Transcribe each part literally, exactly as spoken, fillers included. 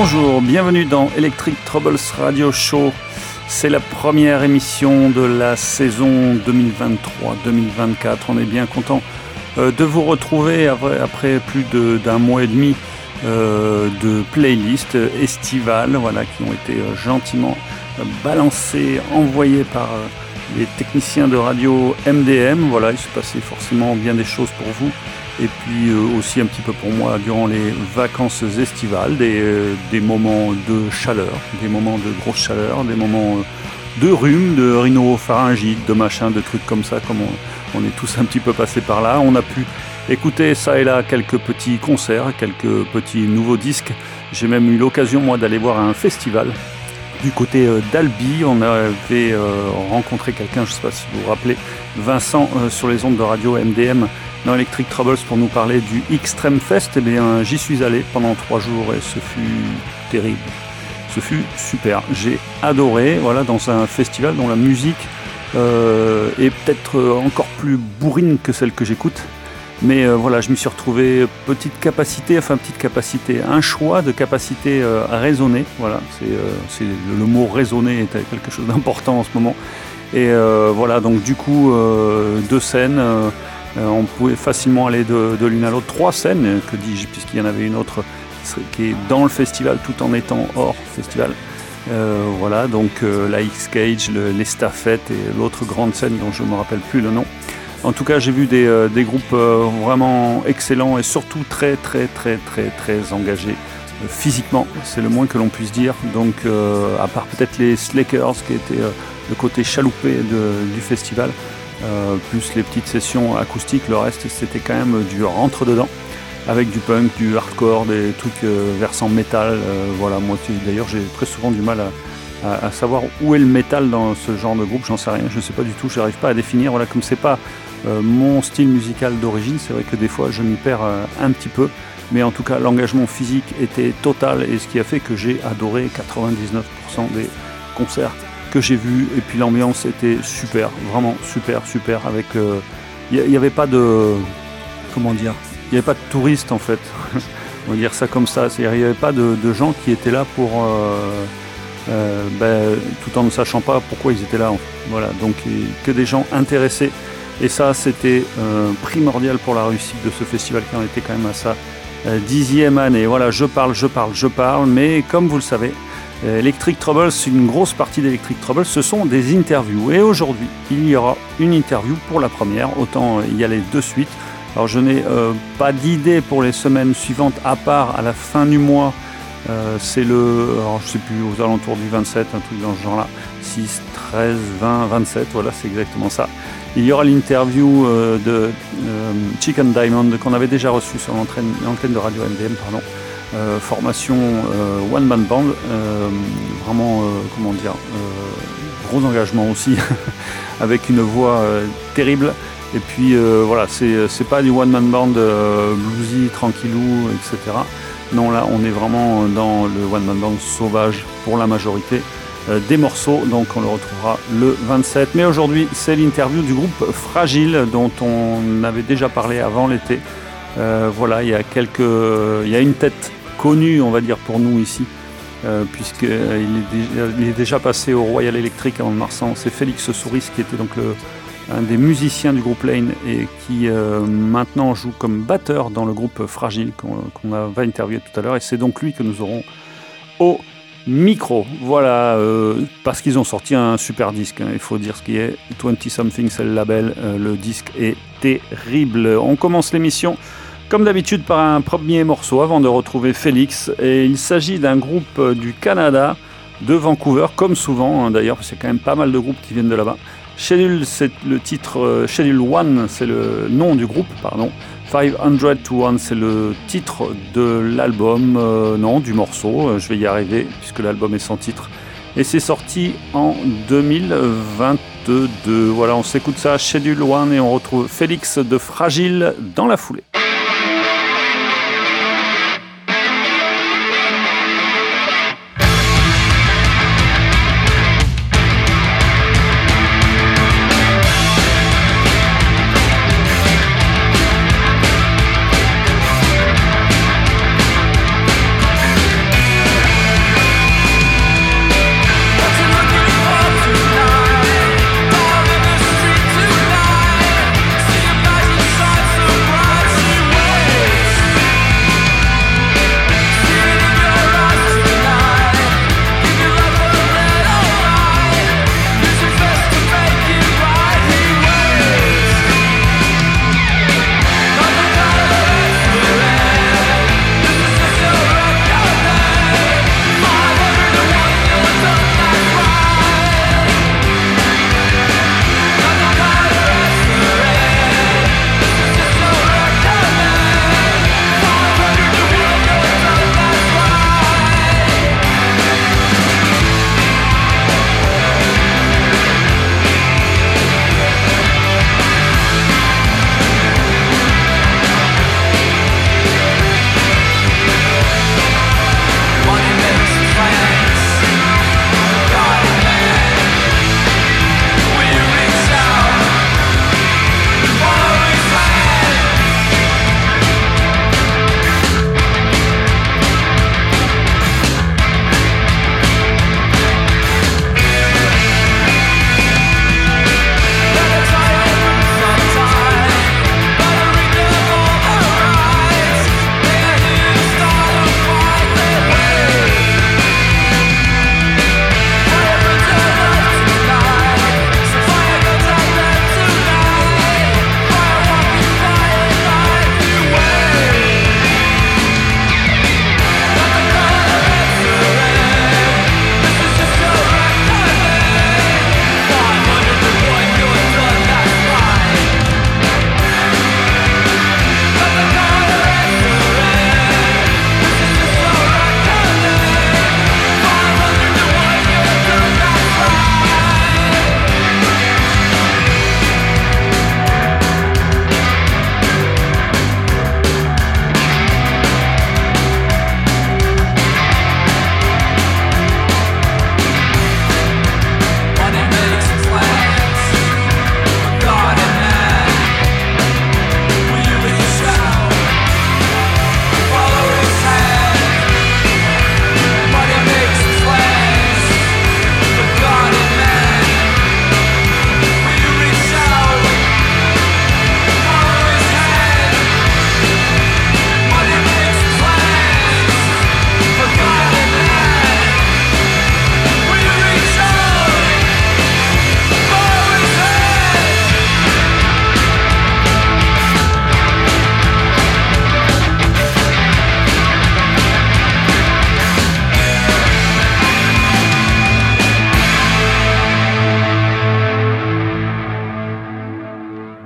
Bonjour, bienvenue dans Electric Troubles Radio Show. C'est la première émission de la saison deux mille vingt-trois deux mille vingt-quatre. On est bien content euh, de vous retrouver après, après plus de, d'un mois et demi euh, de playlists estivales, voilà, qui ont été euh, gentiment euh, balancées, envoyées par euh, les techniciens de radio M D M. Voilà, il se passait forcément bien des choses pour vous. Et puis euh, aussi un petit peu pour moi durant les vacances estivales, des, euh, des moments de chaleur, des moments de grosse chaleur, des moments euh, de rhume, de rhinopharyngite, de machin, de trucs comme ça, comme on, on est tous un petit peu passés par là. On a pu écouter ça et là quelques petits concerts, quelques petits nouveaux disques. J'ai même eu l'occasion moi d'aller voir un festival du côté euh, d'Albi. On avait euh, rencontré quelqu'un, je ne sais pas si vous vous rappelez, Vincent euh, sur les ondes de radio M D M dans Electric Troubles pour nous parler du Extreme Fest. Eh bien, j'y suis allé pendant trois jours et ce fut terrible. Ce fut super. J'ai adoré, voilà, dans un festival dont la musique euh, est peut-être encore plus bourrine que celle que j'écoute. Mais euh, voilà, je m'y suis retrouvé petite capacité, enfin petite capacité, un choix de capacité euh, à raisonner. Voilà, c'est, euh, c'est le, le mot raisonner est quelque chose d'important en ce moment. Et euh, voilà, donc du coup, euh, deux scènes. Euh, on pouvait facilement aller de, de l'une à l'autre. Trois scènes, que dis-je, puisqu'il y en avait une autre qui est dans le festival tout en étant hors festival. Euh, voilà, donc euh, la X-Cage, le, les Staffettes et l'autre grande scène dont je ne me rappelle plus le nom. En tout cas, j'ai vu des, euh, des groupes euh, vraiment excellents et surtout très, très, très, très, très engagés euh, physiquement. C'est le moins que l'on puisse dire. Donc, euh, à part peut-être les Slakers, qui étaient euh, le côté chaloupé de, du festival, euh, plus les petites sessions acoustiques, le reste, c'était quand même du rentre-dedans, avec du punk, du hardcore, des trucs euh, versant métal. Euh, voilà, moi, d'ailleurs, j'ai très souvent du mal à, à, à savoir où est le métal dans ce genre de groupe. J'en sais rien, je ne sais pas du tout, je n'arrive pas à définir. Voilà, comme c'est pas Euh, mon style musical d'origine, c'est vrai que des fois je m'y perds euh, un petit peu, mais en tout cas l'engagement physique était total et ce qui a fait que j'ai adoré quatre-vingt-dix-neuf pour cent des concerts que j'ai vus, et puis l'ambiance était super, vraiment super super, avec il euh, n'y avait pas de comment dire, il n'y avait pas de touristes en fait. On va dire ça comme ça, c'est-à-dire il n'y avait pas de, de gens qui étaient là pour euh, euh, ben, tout en ne sachant pas pourquoi ils étaient là, en fait. Voilà, donc que des gens intéressés. Et ça, c'était euh, primordial pour la réussite de ce festival qui en était quand même à sa euh, dixième année. Voilà, je parle, je parle, je parle, mais comme vous le savez, euh, Electric Troubles, une grosse partie d'Electric Troubles, ce sont des interviews. Et aujourd'hui, il y aura une interview pour la première, autant euh, y aller de suite. Alors, je n'ai euh, pas d'idée pour les semaines suivantes, à part à la fin du mois. Euh, c'est le, alors je sais plus, aux alentours du vingt-sept, un truc dans ce genre-là, six, treize, vingt, vingt-sept, voilà, c'est exactement ça. Il y aura l'interview euh, de euh, Chicken Diamond qu'on avait déjà reçu sur l'antenne, l'antenne de Radio M D M, pardon. Euh, formation euh, One Man Band, euh, vraiment, euh, comment dire, euh, gros engagement aussi, avec une voix euh, terrible. Et puis euh, voilà, c'est, c'est pas du One Man Band euh, bluesy, tranquillou, et cetera. Non, là, on est vraiment dans le One Man Band sauvage pour la majorité euh, des morceaux. Donc, on le retrouvera le vingt-sept. Mais aujourd'hui, c'est l'interview du groupe Fragile, dont on avait déjà parlé avant l'été. Euh, voilà, il y a quelques, il y a une tête connue, on va dire, pour nous ici, euh, puisqu'il est, déjà, il est déjà passé au Royal Electric en Marsan. C'est Félix Souris qui était donc le un des musiciens du groupe Lane et qui euh, maintenant joue comme batteur dans le groupe Fragile qu'on, qu'on va interviewer tout à l'heure, et c'est donc lui que nous aurons au micro. Voilà, euh, parce qu'ils ont sorti un super disque, hein, il faut dire ce qui est, vingt something c'est le label, euh, le disque est terrible. On commence l'émission comme d'habitude par un premier morceau avant de retrouver Félix, et il s'agit d'un groupe du Canada, de Vancouver, comme souvent hein, d'ailleurs, parce qu'il y a quand même pas mal de groupes qui viennent de là-bas. Schedule, c'est le titre, euh, Schedule One, c'est le nom du groupe, pardon. five hundred to one, c'est le titre de l'album, euh, non, du morceau, euh, je vais y arriver, puisque l'album est sans titre. Et c'est sorti en deux mille vingt-deux. Voilà, on s'écoute ça, Schedule One, et on retrouve Félix de Fragile dans la foulée.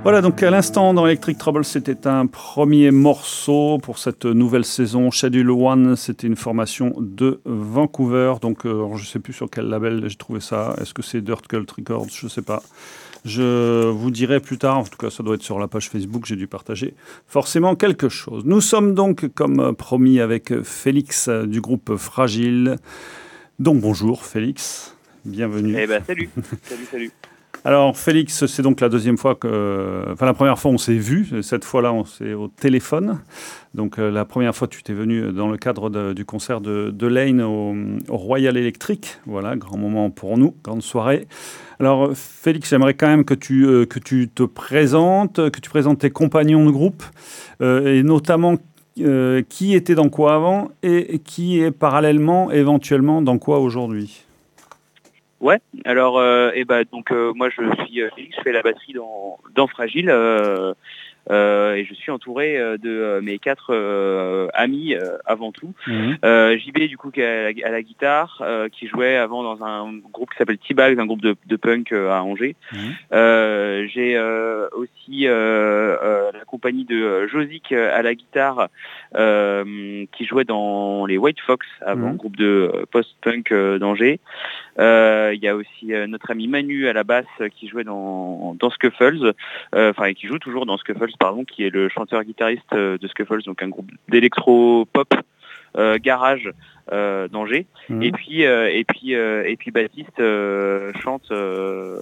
Voilà, donc à l'instant dans Electric Trouble, c'était un premier morceau pour cette nouvelle saison. Schedule One, c'était une formation de Vancouver. Donc euh, je ne sais plus sur quel label j'ai trouvé ça. Est-ce que c'est Dirt Cult Records? Je ne sais pas. Je vous dirai plus tard. En tout cas, ça doit être sur la page Facebook. J'ai dû partager forcément quelque chose. Nous sommes donc, comme promis, avec Félix du groupe Fragile. Donc bonjour Félix, bienvenue. Eh ben salut, salut, salut. Alors Félix, c'est donc la deuxième fois que, enfin la première fois on s'est vu, cette fois-là on s'est au téléphone. Donc euh, la première fois tu t'es venu dans le cadre de, du concert de, de Lane au, au Royal Electric. Voilà, grand moment pour nous, grande soirée. Alors Félix, j'aimerais quand même que tu, euh, que tu te présentes, que tu présentes tes compagnons de groupe euh, et notamment euh, qui était dans quoi avant et qui est parallèlement éventuellement dans quoi aujourd'hui. Ouais, alors euh, eh ben donc euh, moi je suis euh, Félix, je fais la batterie dans, dans Fragile euh, euh, et je suis entouré euh, de euh, mes quatre euh, amis euh, avant tout. Mmh. Euh, J B du coup qui est à la, à la guitare, euh, qui jouait avant dans un groupe qui s'appelle T-Bags, un groupe de, de punk euh, à Angers. Mmh. Euh, j'ai euh, aussi euh, euh, la compagnie de euh, Josic à la guitare, euh, qui jouait dans les White Fox avant, mmh. groupe de euh, post-punk euh, d'Angers. Il euh, y a aussi euh, notre ami Manu à la basse euh, qui jouait dans, dans Scuffles, enfin euh, qui joue toujours dans Scuffles, pardon, qui est le chanteur-guitariste euh, de Scuffles, donc un groupe d'électro-pop euh, garage euh, d'Angers. Mmh. Et puis euh, et puis euh, et puis Baptiste euh, chante euh,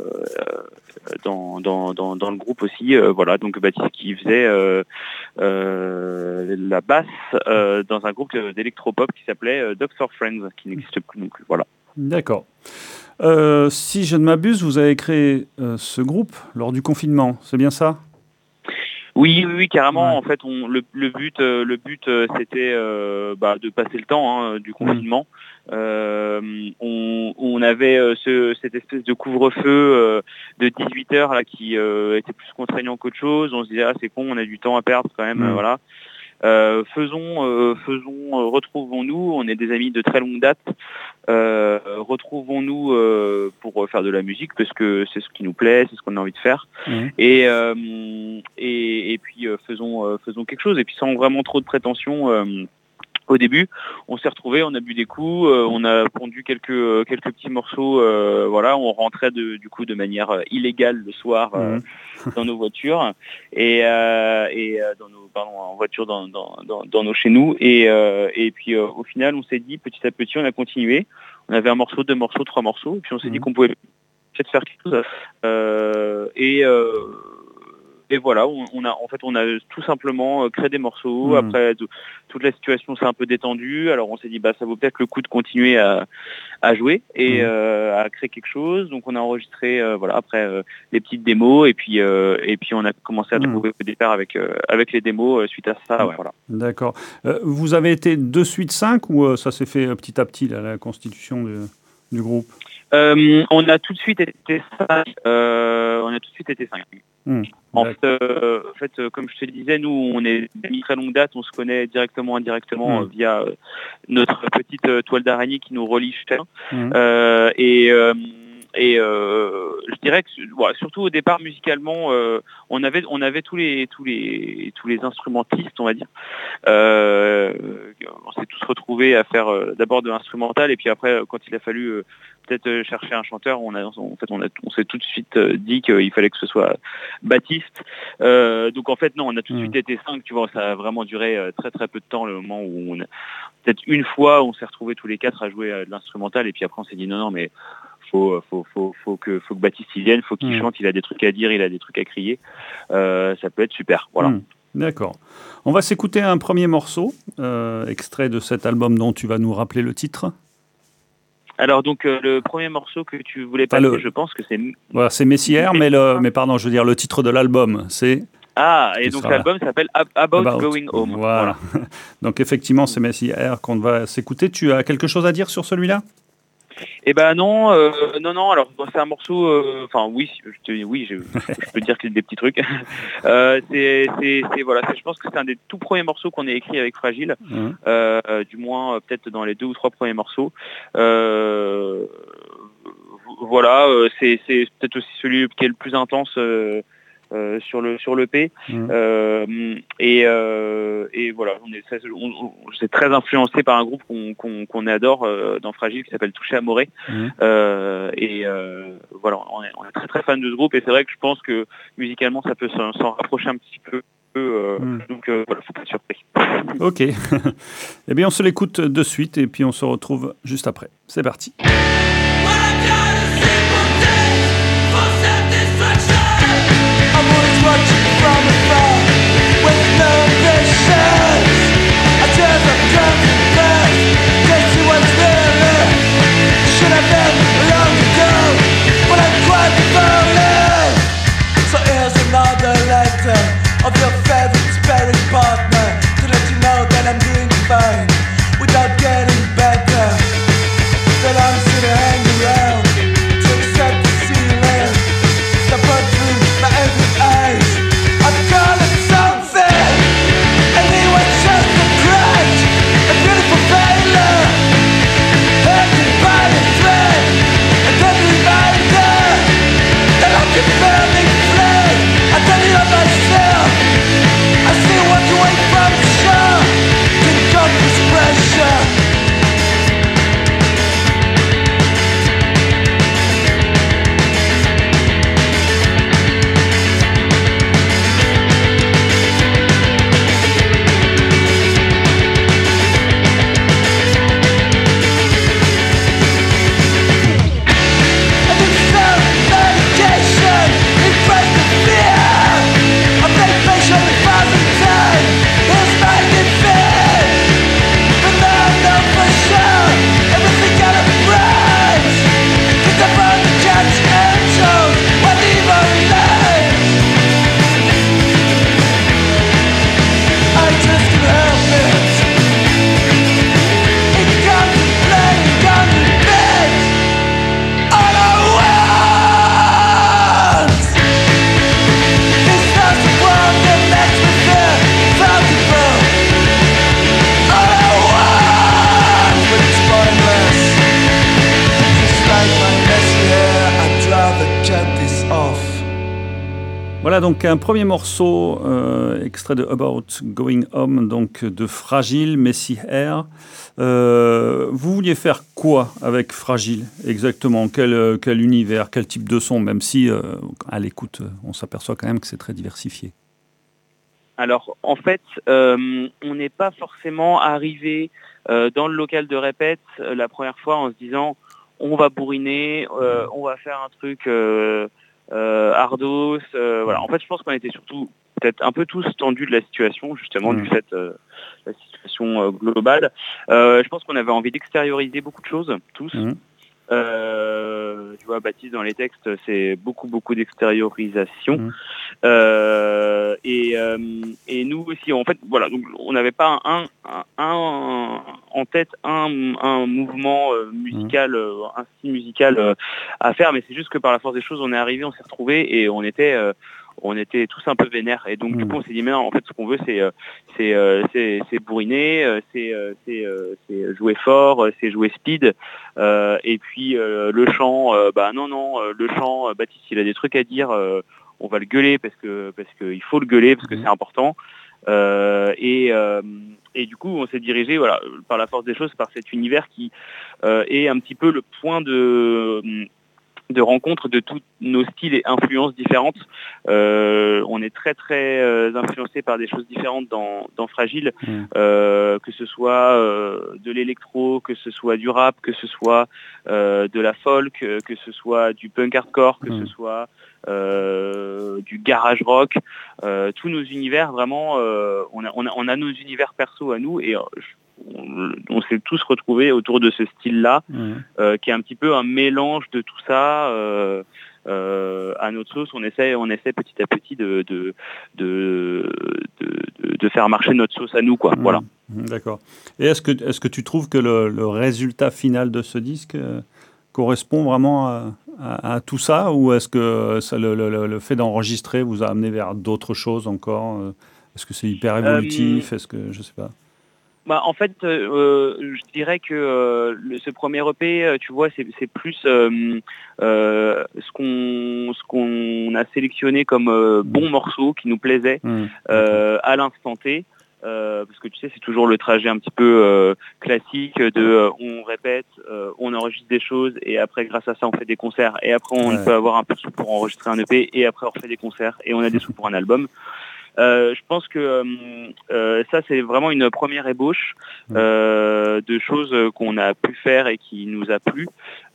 dans, dans, dans, dans le groupe aussi. Euh, voilà, donc Baptiste qui faisait euh, euh, la basse euh, dans un groupe d'électro-pop qui s'appelait euh, Doctor Friends, qui n'existe plus non plus. Voilà. D'accord. Euh, si je ne m'abuse, vous avez créé euh, ce groupe lors du confinement, c'est bien ça? Oui, oui, oui, carrément. Ouais. En fait, on, le, le but, euh, le but, euh, c'était euh, bah, de passer le temps hein, du confinement. Mmh. Euh, on, on avait euh, ce, cette espèce de couvre-feu euh, de dix-huit heures là qui euh, était plus contraignant qu'autre chose. On se disait ah c'est con, on a du temps à perdre quand même, mmh. euh, voilà. Euh, faisons, euh, faisons, euh, retrouvons-nous. On est des amis de très longue date. Euh, retrouvons-nous euh, pour faire de la musique parce que c'est ce qui nous plaît, c'est ce qu'on a envie de faire. Mmh. Et, euh, et et puis euh, faisons, euh, faisons quelque chose. Et puis sans vraiment trop de prétention. Euh, Au début, on s'est retrouvés, on a bu des coups, euh, on a pondu quelques euh, quelques petits morceaux, euh, voilà, on rentrait de, du coup de manière euh, illégale le soir euh, mmh. dans nos voitures et, euh, et euh, dans nos pardon en voiture dans dans, dans, dans nos chez nous et euh, et puis euh, au final on s'est dit petit à petit on a continué, on avait un morceau, deux morceaux, trois morceaux et puis on s'est mmh. dit qu'on pouvait peut-être faire quelque chose euh, et euh, Et voilà, on, on a en fait on a tout simplement créé des morceaux. Mmh. Après de, toute la situation s'est un peu détendue. Alors on s'est dit bah ça vaut peut-être le coup de continuer à, à jouer et mmh. euh, à créer quelque chose. Donc on a enregistré euh, voilà après euh, les petites démos et puis euh, et puis on a commencé à mmh. trouver des paires avec euh, avec les démos euh, suite à ça. Ouais, voilà. D'accord. Euh, vous avez été de suite cinq ou euh, ça s'est fait euh, petit à petit là, la constitution de, du groupe? Euh, on a tout de suite été cinq. Euh, on a tout de suite été cinq. Mmh, en, fait, euh, en fait, euh, comme je te le disais, nous, on est d'amis très longue date, on se connaît directement, indirectement mmh. euh, via euh, notre petite euh, toile d'araignée qui nous relie chacun. Mmh. Euh, et euh, et euh, je dirais que voilà, surtout au départ musicalement, euh, on avait on avait tous les tous les tous les instrumentistes, on va dire. Euh, on s'est tous retrouvés à faire euh, d'abord de l'instrumental et puis après, quand il a fallu euh, peut-être chercher un chanteur, on a en fait on a on s'est tout de suite dit qu'il fallait que ce soit Baptiste. Euh, donc en fait non, on a tout de suite mmh. été cinq, tu vois, ça a vraiment duré très très peu de temps le moment où on a peut-être une fois on s'est retrouvés tous les quatre à jouer de l'instrumental et puis après on s'est dit non non mais faut faut faut faut que faut que Baptiste y vienne, faut qu'il mmh. chante, il a des trucs à dire, il a des trucs à crier. Euh, ça peut être super, voilà. Mmh. D'accord. On va s'écouter un premier morceau, euh, extrait de cet album dont tu vas nous rappeler le titre. Alors donc euh, le premier morceau que tu voulais passer, ah, le... je pense que c'est... Voilà, c'est Messière, mais, le... mais pardon, je veux dire le titre de l'album, c'est... Ah, et donc l'album s'appelle About, About Going Home. Voilà. voilà. Donc effectivement, c'est Messière qu'on va s'écouter. Tu as quelque chose à dire sur celui-là ? Eh ben non, euh, non, non. Alors c'est un morceau. Enfin euh, oui, je te, oui, je, je peux dire que c'est des petits trucs. euh, c'est, c'est, c'est voilà. C'est, je pense que c'est un des tout premiers morceaux qu'on ait écrit avec Fragile. Mmh. Euh, du moins euh, peut-être dans les deux ou trois premiers morceaux. Euh, voilà, euh, c'est, c'est peut-être aussi celui qui est le plus intense. Euh, euh, sur le sur l'E P. Mmh. Euh, et, euh, et voilà, on est, on, on, c'est très influencé par un groupe qu'on, qu'on, qu'on adore euh, dans Fragile qui s'appelle Touché Amoré. Mmh. Euh, et euh, voilà, on est, on est très très fan de ce groupe et c'est vrai que je pense que musicalement ça peut s'en, s'en rapprocher un petit peu. Euh, mmh. Donc euh, voilà, faut pas être surpris. Ok. Eh bien, on se l'écoute de suite et puis on se retrouve juste après. C'est parti. Of your favorite sparring partner to let you know that I'm doing fine without getting better. That I'm still hanging around to accept the ceiling. Step up through my angry eyes. I'm calling something, and it was just a crash, a beautiful failure. Hanging by a thread, and then reminder that I keep burning flame. I tell you of myself. I still walk away from the shore. Didn't come with pressure. Voilà donc un premier morceau euh, extrait de About Going Home, donc de Fragile, Messy Hair. Euh, vous vouliez faire quoi avec Fragile exactement? Quel, quel univers, quel type de son, même si euh, à l'écoute on s'aperçoit quand même que c'est très diversifié. Alors en fait, euh, on n'est pas forcément arrivé euh, dans le local de répète euh, la première fois en se disant on va bourriner, euh, on va faire un truc... Euh, Euh, Ardos, euh, voilà. En fait, je pense qu'on était surtout peut-être un peu tous tendus de la situation, justement, mmh. du fait euh, de la situation euh, globale. Euh, je pense qu'on avait envie d'extérioriser beaucoup de choses, tous. Mmh. Euh, tu vois, Baptiste, dans les textes, c'est beaucoup, beaucoup d'extériorisation. Mmh. Euh, et, euh, et nous aussi, en fait, voilà, donc on n'avait pas un, un, un, en tête un, un mouvement euh, musical, euh, un style musical euh, à faire, mais c'est juste que par la force des choses, on est arrivé, on s'est retrouvés et on était... Euh, on était tous un peu vénères et donc mmh. du coup on s'est dit mais non, en fait ce qu'on veut c'est c'est c'est, c'est bourriner, c'est c'est c'est jouer fort, c'est jouer speed euh, et puis euh, le chant euh, bah non non le chant Baptiste il a des trucs à dire, euh, on va le gueuler parce que parce que il faut le gueuler parce que c'est important euh, et euh, et du coup on s'est dirigé voilà par la force des choses par cet univers qui euh, est un petit peu le point de de rencontres de tous nos styles et influences différentes. Euh, on est très très euh, influencé par des choses différentes dans, dans Fragile, mmh. euh, que ce soit euh, de l'électro, que ce soit du rap, que ce soit euh, de la folk, que ce soit du punk hardcore, que mmh. ce soit euh, du garage rock. Euh, tous nos univers, vraiment, euh, on, a, on, a, on a nos univers perso à nous et euh, On, on s'est tous retrouvés autour de ce style-là, mmh. euh, qui est un petit peu un mélange de tout ça euh, euh, à notre sauce. On essaie, on essaie petit à petit de de, de, de, de faire marcher notre sauce à nous, quoi. Mmh. Voilà. D'accord. Et est-ce que, est-ce que tu trouves que le, le résultat final de ce disque euh, correspond vraiment à, à, à tout ça, ou est-ce que ça, le, le, le fait d'enregistrer vous a amené vers d'autres choses encore? Est-ce que c'est hyper évolutif? euh, Est-ce que je sais pas? Bah, en fait, euh, je dirais que euh, le, ce premier E P, tu vois, c'est, c'est plus euh, euh, ce qu'on ce qu'on a sélectionné comme euh, bons morceaux qui nous plaisaient mmh, euh, à l'instant T. Euh, parce que tu sais, c'est toujours le trajet un petit peu euh, classique de euh, on répète, euh, on enregistre des choses et après grâce à ça on fait des concerts et après on ouais. peut avoir un peu de sous pour enregistrer un E P et après on refait des concerts et on a des sous pour un album. Euh, je pense que euh, ça c'est vraiment une première ébauche euh, de choses qu'on a pu faire et qui nous a plu.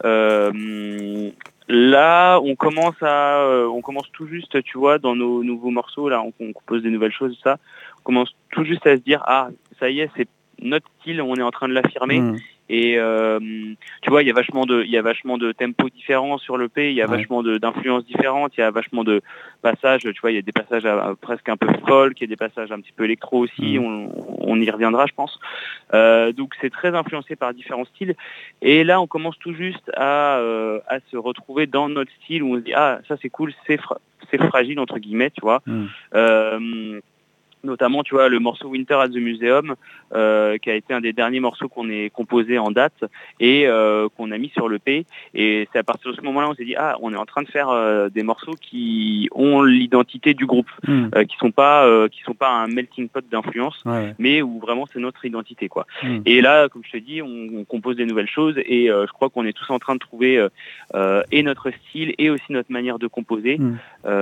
Euh, Là, on commence à, euh, on commence tout juste, tu vois, dans nos nouveaux morceaux, là, on, on compose des nouvelles choses, ça. On commence tout juste à se dire, ah, ça y est, c'est notre style, on est en train de l'affirmer. Mmh. Et euh, tu vois, il y a vachement de, il y a vachement de tempos différents sur le P, il y a ouais. vachement de, d'influences différentes, il y a vachement de passages, tu vois, il y a des passages à, à, presque un peu folk, il y a des passages un petit peu électro aussi, mmh. on, on y reviendra, je pense. Euh, donc c'est très influencé par différents styles. Et là, on commence tout juste à, euh, à se retrouver dans notre style où on se dit ah ça c'est cool, c'est fra- c'est fragile entre guillemets, tu vois. Mmh. Euh, Notamment, tu vois, le morceau Winter at the Museum, euh, qui a été un des derniers morceaux qu'on ait composé en date et euh, qu'on a mis sur le P. Et c'est à partir de ce moment-là, on s'est dit, ah, on est en train de faire euh, des morceaux qui ont l'identité du groupe, mmh. euh, qui sont pas, euh, qui sont pas un melting pot d'influence, ouais, ouais. mais où vraiment c'est notre identité, quoi. Mmh. Et là, comme je te dis, on, on compose des nouvelles choses et euh, je crois qu'on est tous en train de trouver euh, euh, et notre style et aussi notre manière de composer. Mmh.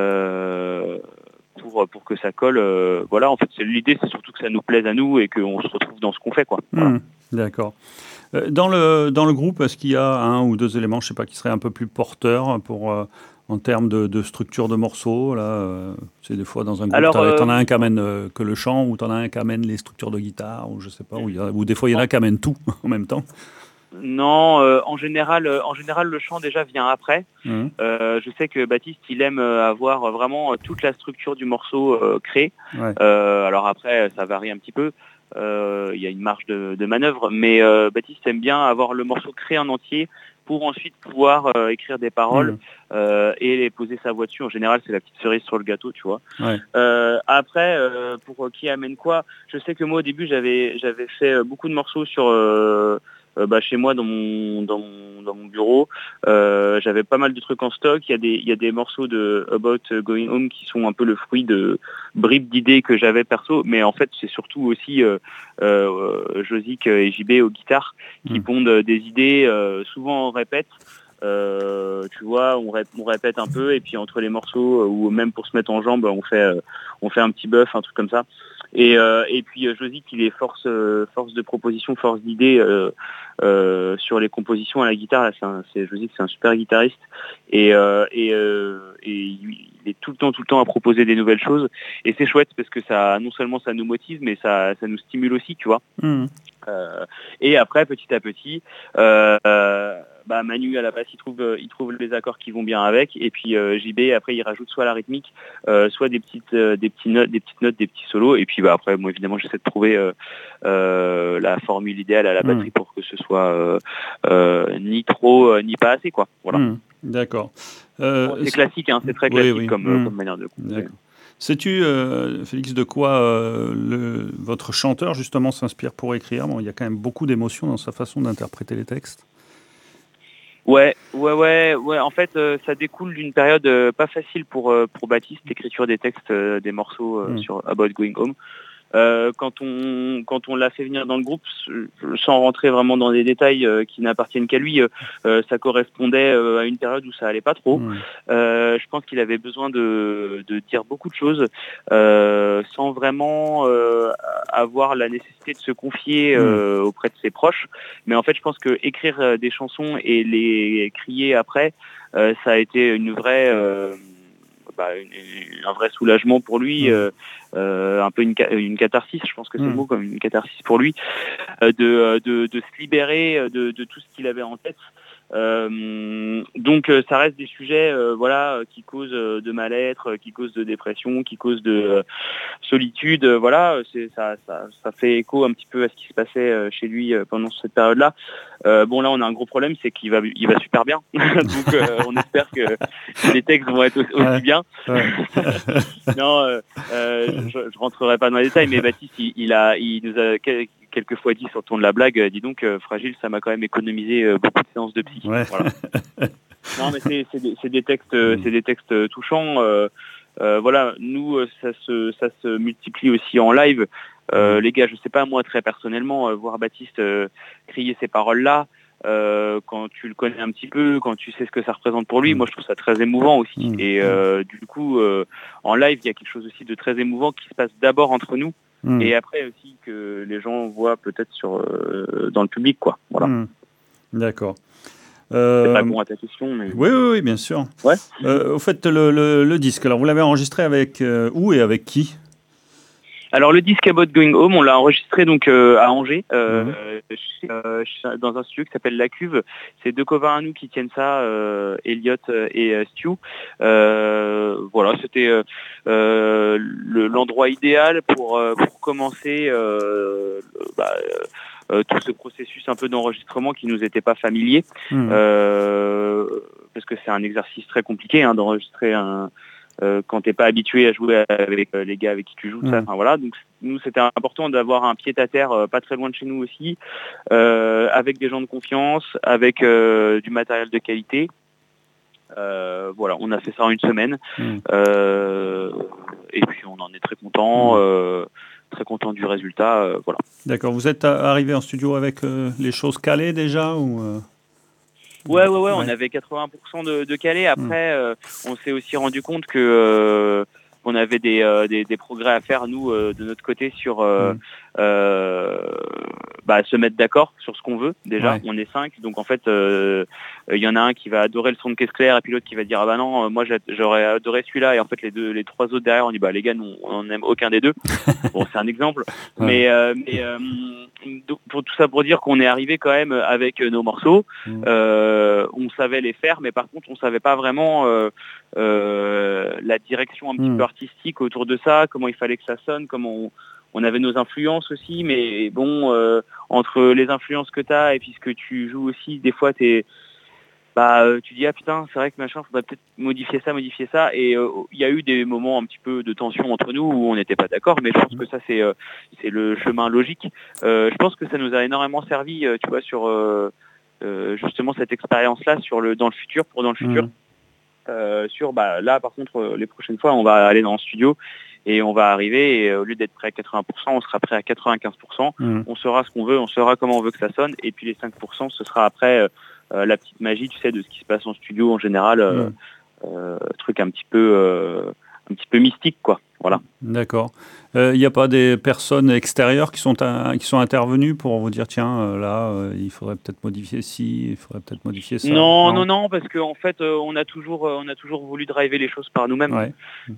Euh, Pour, pour que ça colle, euh, voilà, en fait, c'est, l'idée, c'est surtout que ça nous plaise à nous et qu'on se retrouve dans ce qu'on fait, quoi. Voilà. Mmh, d'accord. Euh, dans, le, dans le groupe, est-ce qu'il y a un ou deux éléments, je sais pas, qui seraient un peu plus porteurs pour, euh, en termes de, de structure de morceaux, là, euh, c'est des fois dans un groupe, Alors, t'en, euh, t'en as un qui amène euh, que le chant, ou t'en as un qui amène les structures de guitare, ou je sais pas, ou, y a, ou des fois il y en a qui amènent tout en même temps. Non, euh, en général, euh, en général, le chant déjà vient après. Mmh. Euh, je sais que Baptiste, il aime avoir vraiment toute la structure du morceau euh, créée. Ouais. Euh, alors après, ça varie un petit peu. Il euh, y a une marge de, de manœuvre, mais euh, Baptiste aime bien avoir le morceau créé en entier pour ensuite pouvoir euh, écrire des paroles mmh. euh, et les poser sa voix dessus. En général, c'est la petite cerise sur le gâteau, tu vois. Ouais. Euh, après, euh, pour qui amène quoi, je sais que moi au début, j'avais j'avais fait beaucoup de morceaux sur euh, Euh, bah, chez moi dans mon dans mon dans mon bureau, euh, j'avais pas mal de trucs en stock. Il y a des il y a des morceaux de About Going Home qui sont un peu le fruit de bribes d'idées que j'avais perso, mais en fait c'est surtout aussi euh, euh, Josic et J B aux guitares qui mmh. pondent des idées. Euh, souvent on répète. Euh, tu vois, on, rép- on répète un peu et puis entre les morceaux ou même pour se mettre en jambe, on fait euh, on fait un petit buff, un truc comme ça. Et, euh, et puis euh, Josic, il est force euh, force de proposition, force d'idée euh, euh, sur les compositions à la guitare. Là, c'est, un, c'est Josic, c'est un super guitariste et euh, et, euh, et il est tout le temps tout le temps à proposer des nouvelles choses. Et c'est chouette parce que ça non seulement ça nous motive, mais ça ça nous stimule aussi, tu vois. Mmh. Euh, et après, petit à petit. Euh, euh, Bah Manu à la basse il trouve euh, il trouve les accords qui vont bien avec et puis euh, J B après il rajoute soit la rythmique euh, soit des petites euh, des petites notes des petites notes des petits solos et puis bah après moi évidemment j'essaie de trouver euh, euh, la formule idéale à la batterie mmh. pour que ce soit euh, euh, ni trop euh, ni pas assez quoi voilà. Mmh. D'accord. Euh, bon, c'est, c'est classique hein, c'est très classique oui, oui. Comme, mmh. comme manière de composer. Sais-tu, euh, Félix, de quoi euh, le, votre chanteur justement s'inspire pour écrire? Bon, il y a quand même beaucoup d'émotions dans sa façon d'interpréter les textes. Ouais, ouais, ouais, ouais. En fait, euh, ça découle d'une période euh, pas facile pour euh, pour Baptiste, l'écriture des textes, euh, des morceaux euh, mmh. sur About Going Home. Euh, quand on quand on l'a fait venir dans le groupe, sans rentrer vraiment dans des détails euh, qui n'appartiennent qu'à lui, euh, ça correspondait euh, à une période où ça allait pas trop. Mmh. Euh, je pense qu'il avait besoin de de dire beaucoup de choses euh, sans vraiment euh, avoir la nécessité de se confier euh, mmh. auprès de ses proches. Mais en fait, je pense que écrire des chansons et les crier après, euh, ça a été une vraie euh, Bah, une, un vrai soulagement pour lui, euh, euh, un peu une, une catharsis, je pense que c'est mmh. le mot, comme une catharsis pour lui, euh, de, de, de se libérer de, de tout ce qu'il avait en tête. Euh, donc euh, ça reste des sujets euh, voilà qui causent euh, de mal-être, qui causent de dépression, qui causent de euh, solitude. Euh, voilà, c'est ça, ça, ça fait écho un petit peu à ce qui se passait euh, chez lui euh, pendant cette période-là. Euh, bon là, on a un gros problème, c'est qu'il va, il va super bien. Donc euh, on espère que les textes vont être aussi, aussi ouais. bien. Ouais. non, euh, euh, je, je rentrerai pas dans les détails, mais Baptiste, il, il a, il nous a quelques fois dit sur le ton de la blague, euh, dis donc, euh, Fragile, ça m'a quand même économisé euh, beaucoup de séances de psy. Ouais. Voilà. Non, mais c'est, c'est, des, c'est des textes, euh, c'est des textes touchants. Euh, euh, voilà, nous, euh, ça se, ça se multiplie aussi en live. Euh, les gars, je sais pas, moi, très personnellement, euh, voir Baptiste euh, crier ces paroles-là, euh, quand tu le connais un petit peu, quand tu sais ce que ça représente pour lui, moi, je trouve ça très émouvant aussi. Mmh. Et euh, du coup, euh, en live, il y a quelque chose aussi de très émouvant qui se passe d'abord entre nous, mmh. et après aussi que les gens voient peut-être sur euh, dans le public, quoi. Voilà. Mmh. D'accord. Euh, c'est pas bon à ta question, mais... Oui, oui, oui, bien sûr. Ouais. Euh, au fait, le, le, le disque, alors vous l'avez enregistré avec euh, où et avec qui ? Alors le disque About Going Home, on l'a enregistré donc euh, à Angers, euh, mmh. chez, euh, chez, dans un studio qui s'appelle La Cuve. C'est deux copains à nous qui tiennent ça, euh, Elliot et euh, Stu. Euh, voilà, c'était euh, le, l'endroit idéal pour, euh, pour commencer euh, bah, euh, tout ce processus un peu d'enregistrement qui nous était pas familier, mmh. euh, parce que c'est un exercice très compliqué hein, d'enregistrer un Euh, quand t'es pas habitué à jouer avec euh, les gars avec qui tu joues, mmh. ça, enfin voilà. Donc nous c'était important d'avoir un pied à terre euh, pas très loin de chez nous aussi, euh, avec des gens de confiance, avec euh, du matériel de qualité. Euh, voilà, on a fait ça en une semaine, mmh. euh, et puis on en est très content, mmh. euh, très content du résultat. Euh, voilà. D'accord. Vous êtes arrivé en studio avec euh, les choses calées déjà ou euh... Ouais, ouais, ouais, on avait quatre-vingts pour cent de, de calé. Après, mmh. euh, on s'est aussi rendu compte que euh, on avait des, euh, des, des progrès à faire, nous, euh, de notre côté, sur euh, mmh. euh, bah, se mettre d'accord sur ce qu'on veut. Déjà, ouais. on est cinq, donc en fait, il euh, y en a un qui va adorer le son de caisse claire, et puis l'autre qui va dire ah bah non, moi j'aurais adoré celui-là, et en fait les deux, les trois autres derrière, on dit bah les gars, nous, on n'aime aucun des deux. Bon, c'est un exemple, ouais. mais, euh, mais euh, pour tout ça pour dire qu'on est arrivé quand même avec nos morceaux. Mmh. Euh, on savait les faire, mais par contre, on savait pas vraiment euh, euh, la direction un petit mmh. peu artistique autour de ça, comment il fallait que ça sonne, comment on, on avait nos influences aussi, mais bon, euh, entre les influences que tu as et puis ce que tu joues aussi, des fois, t'es, bah, tu dis, ah putain, c'est vrai que machin, faudrait peut-être modifier ça, modifier ça, et il euh, y a eu des moments un petit peu de tension entre nous où on n'était pas d'accord, mais je pense que ça, c'est, euh, c'est le chemin logique. Euh, je pense que ça nous a énormément servi, euh, tu vois, sur euh, euh, justement cette expérience-là sur le, dans le futur, pour dans le futur. Mmh. Euh, sur bah là par contre euh, les prochaines fois on va aller dans le studio et on va arriver et euh, au lieu d'être prêt à quatre-vingts pour cent on sera prêt à quatre-vingt-quinze pour cent. Mmh. On saura ce qu'on veut, on saura comment on veut que ça sonne, et puis les cinq pour cent ce sera après euh, la petite magie, tu sais, de ce qui se passe en studio en général, euh, mmh. euh, truc un petit peu euh, un petit peu mystique, quoi. Voilà. D'accord. Il euh, n'y a pas des personnes extérieures qui sont, à, qui sont intervenues pour vous dire tiens, euh, là, euh, il faudrait peut-être modifier ci, il faudrait peut-être modifier ça. Non, non, non, non, parce qu'en fait, euh, on a toujours, euh, on a toujours voulu driver les choses par nous-mêmes. Ouais.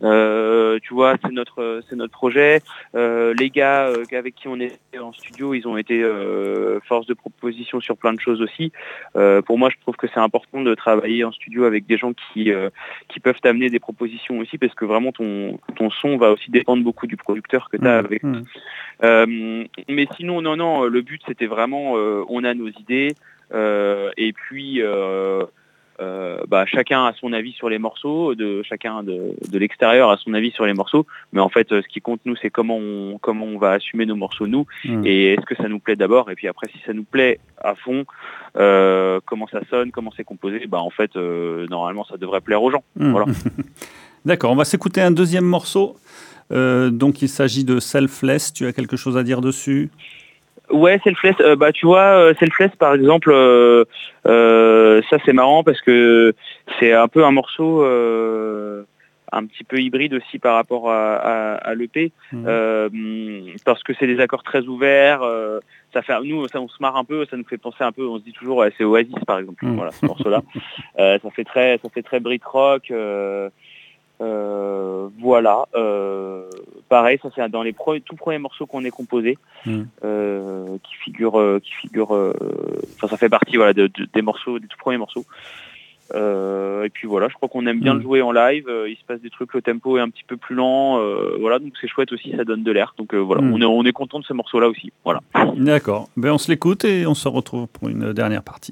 Euh, tu vois, c'est notre, c'est notre projet. Euh, les gars euh, avec qui on est en studio, ils ont été euh, force de proposition sur plein de choses aussi. Euh, pour moi, je trouve que c'est important de travailler en studio avec des gens qui, euh, qui peuvent t'amener des propositions aussi, parce que vraiment ton, ton son va aussi dépendre beaucoup du producteur que tu as mmh, avec. Mmh. Euh, mais sinon, non, non, le but c'était vraiment, euh, on a nos idées, euh, et puis euh, euh, bah, chacun a son avis sur les morceaux, de chacun de, de l'extérieur a son avis sur les morceaux, mais en fait, ce qui compte nous, c'est comment on, comment on va assumer nos morceaux nous, mmh. et est-ce que ça nous plaît d'abord, et puis après, si ça nous plaît à fond, euh, comment ça sonne, comment c'est composé, bah en fait, euh, normalement, ça devrait plaire aux gens. Mmh. Voilà. D'accord, on va s'écouter un deuxième morceau. Euh, donc il s'agit de Selfless. Tu as quelque chose à dire dessus ? Ouais, Selfless. Euh, bah tu vois, euh, Selfless par exemple, euh, euh, ça c'est marrant parce que c'est un peu un morceau euh, un petit peu hybride aussi par rapport à, à, à l'E P, mmh. euh, parce que c'est des accords très ouverts. Euh, ça fait, nous, ça, on se marre un peu, ça nous fait penser un peu. On se dit toujours, ouais, c'est Oasis par exemple. Mmh. Voilà, ce morceau-là. euh, ça fait très, ça fait très Brit rock. Euh, Euh, voilà, euh, pareil, ça c'est dans les pro- tout premiers morceaux qu'on ait composés, mmh. euh, qui figurent, euh, qui figurent, euh, enfin ça fait partie voilà de, de, des morceaux, des tout premiers morceaux. Euh, et puis voilà, je crois qu'on aime bien mmh. le jouer en live. Euh, il se passe des trucs, le tempo est un petit peu plus lent, euh, voilà, donc c'est chouette aussi, ça donne de l'air. Donc euh, voilà, mmh. on est on est content de ce morceau-là aussi. Voilà. D'accord. Ben on se l'écoute et on se retrouve pour une dernière partie.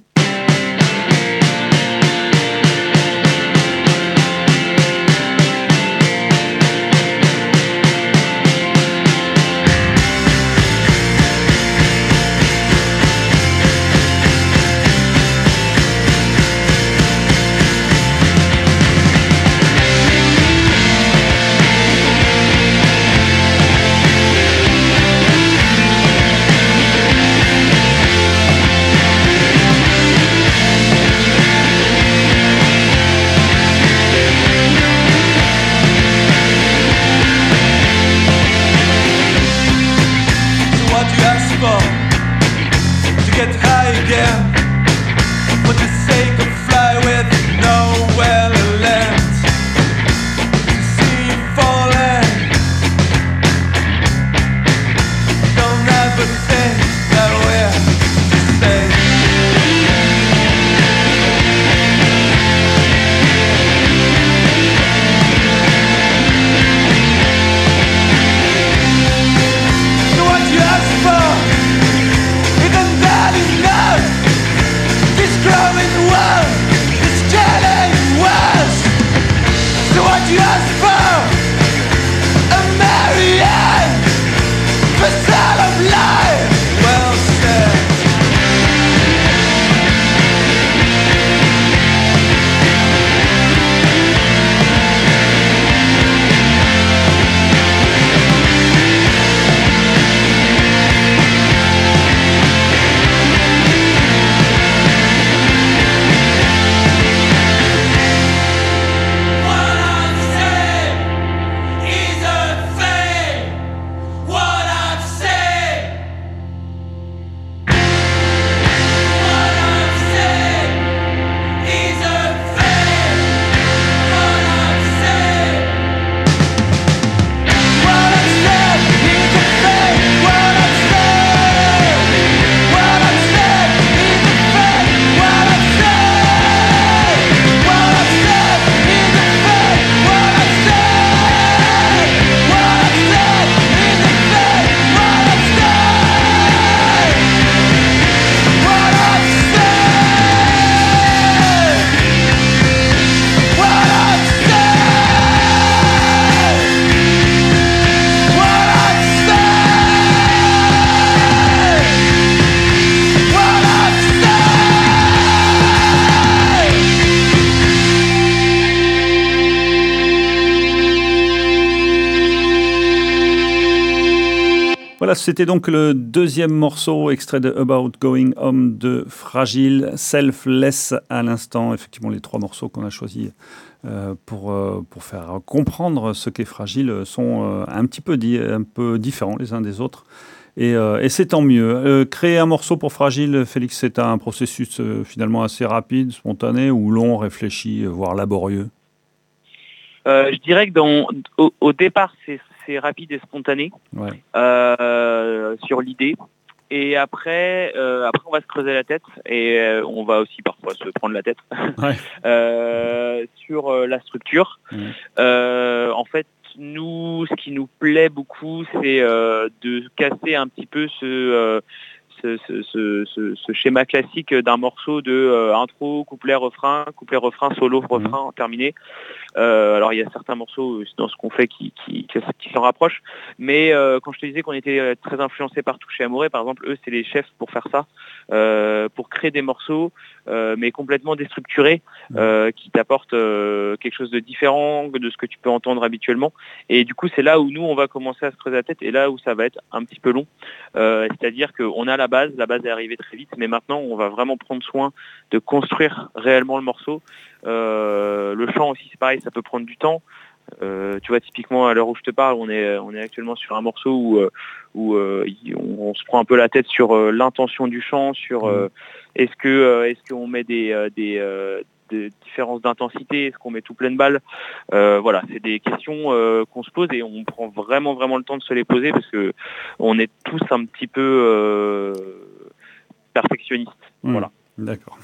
Voilà, c'était donc le deuxième morceau extrait de About Going Home de Fragile, Selfless à l'instant. Effectivement, les trois morceaux qu'on a choisis euh, pour, euh, pour faire comprendre ce qu'est Fragile sont euh, un petit peu, di- un peu différents les uns des autres. Et, euh, et c'est tant mieux. Euh, créer un morceau pour Fragile, Félix, c'est un processus euh, finalement assez rapide, spontané ou long, réfléchi, voire laborieux? Euh, je dirais que dans, au, au départ, c'est, c'est rapide et spontané Ouais. euh, sur l'idée. Et après, euh, après, on va se creuser la tête et euh, on va aussi parfois se prendre la tête Ouais. euh, sur euh, la structure. Mmh. Euh, en fait, nous, ce qui nous plaît beaucoup, c'est euh, de casser un petit peu ce... Euh, Ce, ce, ce, ce schéma classique d'un morceau de euh, intro, couplet, refrain, couplet, refrain, solo, refrain, mmh. terminé. Euh, alors il y a certains morceaux dans ce qu'on fait qui, qui, qui, qui s'en rapprochent, mais euh, quand je te disais qu'on était très influencé par Touché Amoré, par exemple, eux c'est les chefs pour faire ça, euh, pour créer des morceaux, euh, mais complètement déstructurés, euh, qui t'apportent euh, quelque chose de différent de ce que tu peux entendre habituellement. Et du coup c'est là où nous on va commencer à se creuser la tête et là où ça va être un petit peu long. Euh, c'est-à-dire qu'on a la base, la base est arrivée très vite, mais maintenant on va vraiment prendre soin de construire réellement le morceau. Euh, le chant aussi c'est pareil, ça peut prendre du temps. Euh, tu vois, typiquement à l'heure où je te parle, on est on est actuellement sur un morceau où où euh, on, on se prend un peu la tête sur euh, l'intention du chant, sur euh, est-ce que euh, est-ce qu'on met des euh, des, euh, des différences d'intensité, est-ce qu'on met tout pleine balle. Euh, voilà, c'est des questions euh, qu'on se pose et on prend vraiment vraiment le temps de se les poser parce que on est tous un petit peu euh, perfectionnistes. Mmh. Voilà. D'accord.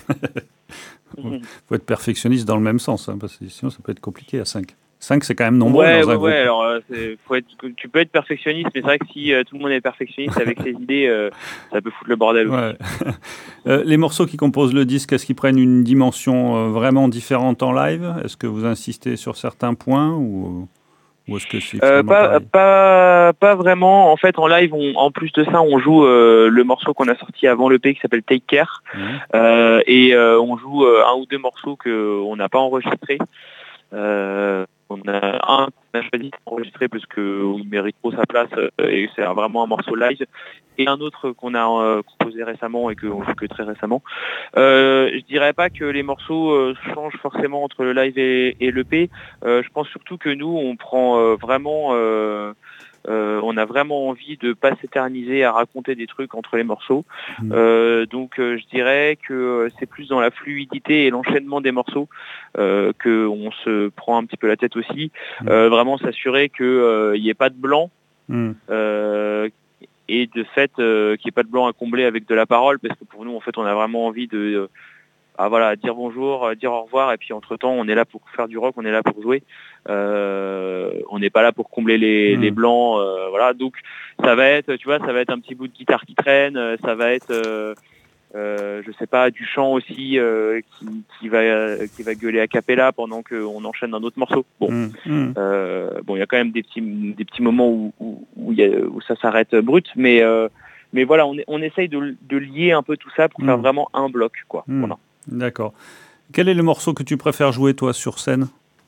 Il faut être perfectionniste dans le même sens, hein, parce que sinon ça peut être compliqué à cinq. cinq, c'est quand même nombreux ouais, dans ouais, un groupe. Ouais, alors euh, c'est, faut être, tu peux être perfectionniste, mais c'est vrai que si euh, tout le monde est perfectionniste avec ses idées, euh, ça peut foutre le bordel aussi. Ouais. euh, les morceaux qui composent le disque, est-ce qu'ils prennent une dimension euh, vraiment différente en live? Est-ce que vous insistez sur certains points ou, ou est-ce que c'est euh, pas, pas, pas vraiment. En fait, en live, on, en plus de ça, on joue euh, le morceau qu'on a sorti avant l'E P qui s'appelle Take Care. Mmh. Euh, et euh, on joue euh, un ou deux morceaux qu'on n'a pas enregistrés. Euh, on a un qu'on a choisi d'enregistrer parce qu'il mérite trop sa place et c'est vraiment un morceau live, et un autre qu'on a euh, composé récemment et qu'on joue que très récemment. Euh, je dirais pas que les morceaux euh, changent forcément entre le live et, et l'E P. Euh, je pense surtout que nous on prend euh, vraiment euh, Euh, on a vraiment envie de pas s'éterniser à raconter des trucs entre les morceaux. Mmh. Euh, donc euh, je dirais que c'est plus dans la fluidité et l'enchaînement des morceaux euh, qu'on se prend un petit peu la tête aussi. Mmh. Euh, vraiment s'assurer qu'il n'y euh, ait pas de blanc. Mmh. Euh, et de fait euh, qu'il n'y ait pas de blanc à combler avec de la parole, parce que pour nous en fait on a vraiment envie de... de Ah, voilà, dire bonjour, dire au revoir, et puis entre-temps, on est là pour faire du rock, on est là pour jouer. Euh, on n'est pas là pour combler les, mmh. les blancs, euh, voilà. Donc, ça va être, tu vois, ça va être un petit bout de guitare qui traîne, ça va être, euh, euh, je sais pas, du chant aussi euh, qui, qui va, euh, qui va gueuler a cappella pendant qu'on enchaîne un autre morceau. Bon, mmh. euh, bon, il y a quand même des petits, des petits moments où, où, où, y a, où ça s'arrête brut, mais, euh, mais voilà, on, on essaye de, de lier un peu tout ça pour mmh. faire vraiment un bloc, quoi. Mmh. Voilà. D'accord. Quel est le morceau que tu préfères jouer, toi, sur scène?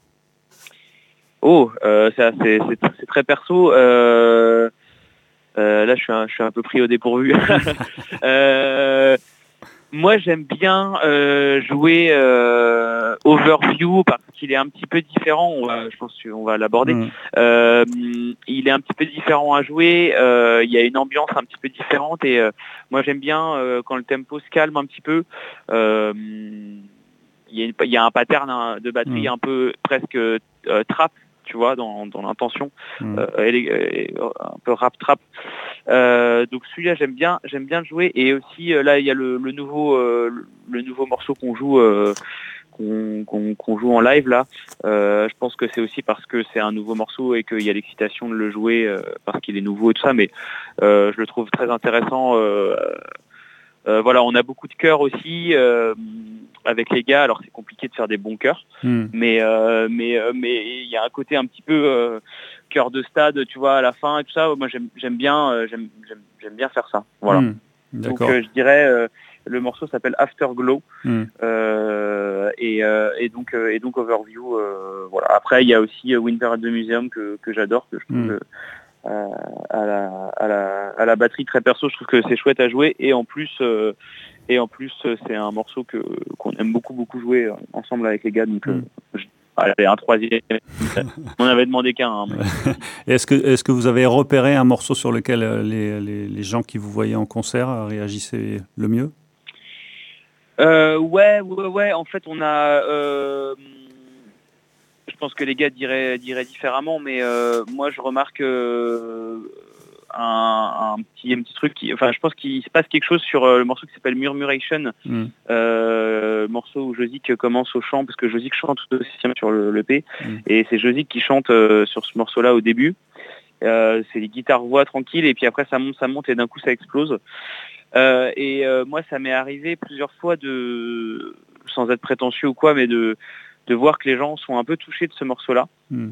Oh, euh, c'est, c'est, c'est, c'est très perso. Euh, euh, là, je suis, un, je suis un peu pris au dépourvu. euh, moi, j'aime bien euh, jouer euh, Overview parce qu'il est un petit peu différent. On va, je pense qu'on va l'aborder. Mmh. Euh, il est un petit peu différent à jouer. Euh, il y a une ambiance un petit peu différente et euh, moi, j'aime bien euh, quand le tempo se calme un petit peu. Euh, il y a une, il y a un pattern de batterie mmh. un peu presque euh, trap, tu vois, dans, dans l'intention, mmh. euh, euh, un peu rap trap. Euh, donc celui-là j'aime bien, j'aime bien le jouer. Et aussi euh, là il y a le, le nouveau, euh, le nouveau morceau qu'on joue, euh, qu'on, qu'on, qu'on joue en live là. Euh, je pense que c'est aussi parce que c'est un nouveau morceau et qu'il y a l'excitation de le jouer euh, parce qu'il est nouveau et tout ça. Mais euh, je le trouve très intéressant. Euh, euh, voilà, on a beaucoup de chœurs aussi. Euh, avec les gars, alors c'est compliqué de faire des bons chœurs, mmh. mais euh, mais euh, mais il y a un côté un petit peu euh, chœur de stade, tu vois, à la fin et tout ça. Moi j'aime j'aime bien euh, j'aime, j'aime j'aime bien faire ça. Voilà. Mmh. Donc euh, je dirais euh, le morceau s'appelle Afterglow mmh. euh, et euh, et donc euh, et donc Overview. Euh, voilà. Après il y a aussi Winter at the Museum que que j'adore, que je trouve mmh. à, à, la, à, la, à la batterie très perso. Je trouve que c'est chouette à jouer et en plus euh, et en plus c'est un morceau que qu'on aime beaucoup beaucoup jouer ensemble avec les gars. Donc mm. euh, je, allez, un troisième. On avait demandé qu'un. Hein, mais... est-ce que est-ce que vous avez repéré un morceau sur lequel les, les, les gens qui vous voyaient en concert réagissaient le mieux? euh, ouais, ouais, ouais. En fait, on a. Euh, je pense que les gars diraient, diraient différemment, mais euh, moi, je remarque euh, un, un, petit, un petit truc. Qui, enfin, je pense qu'il se passe quelque chose sur euh, le morceau qui s'appelle Murmuration, mm. euh, morceau où Josic commence au chant, parce que Josic chante aussi sur le, le P, mm. et c'est Josic qui chante euh, sur ce morceau-là au début. Euh, c'est les guitares-voix tranquilles, et puis après, ça monte, ça monte, et d'un coup, ça explose. Euh, et euh, moi, ça m'est arrivé plusieurs fois de, sans être prétentieux ou quoi, mais de, de voir que les gens sont un peu touchés de ce morceau-là. Mm.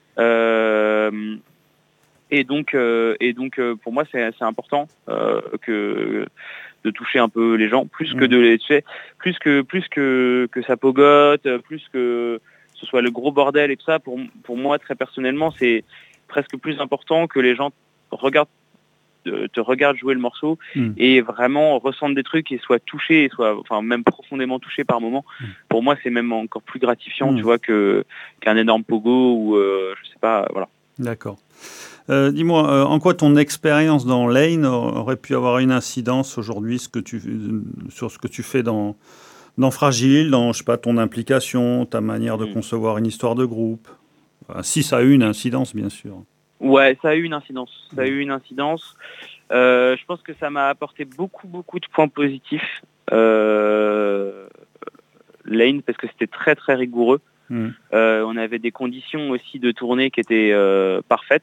Euh, et donc, euh, et donc, euh, pour moi, c'est, c'est important euh, que de toucher un peu les gens, plus mm. que de les, tu sais, plus que plus que que ça pogote, plus que ce soit le gros bordel et tout ça. Pour pour moi, très personnellement, c'est presque plus important que les gens regardent. te regarde jouer le morceau mm. et vraiment ressentent des trucs et soient touchés, et soient, enfin même profondément touchés par moment. Mm. Pour moi, c'est même encore plus gratifiant, mm. tu vois, que qu'un énorme pogo ou euh, je sais pas, voilà. D'accord. Euh, dis-moi, euh, en quoi ton expérience dans Layne aurait pu avoir une incidence aujourd'hui, ce que tu, sur ce que tu fais dans dans Fragile, dans je sais pas ton implication, ta manière de mm. concevoir une histoire de groupe. Enfin, si ça a eu une incidence, bien sûr. Ouais, ça a eu une incidence. Ça a eu une incidence. Euh, je pense que ça m'a apporté beaucoup, beaucoup de points positifs. Euh, Layne, parce que c'était très, très rigoureux. Mm. Euh, on avait des conditions aussi de tournée qui étaient euh, parfaites.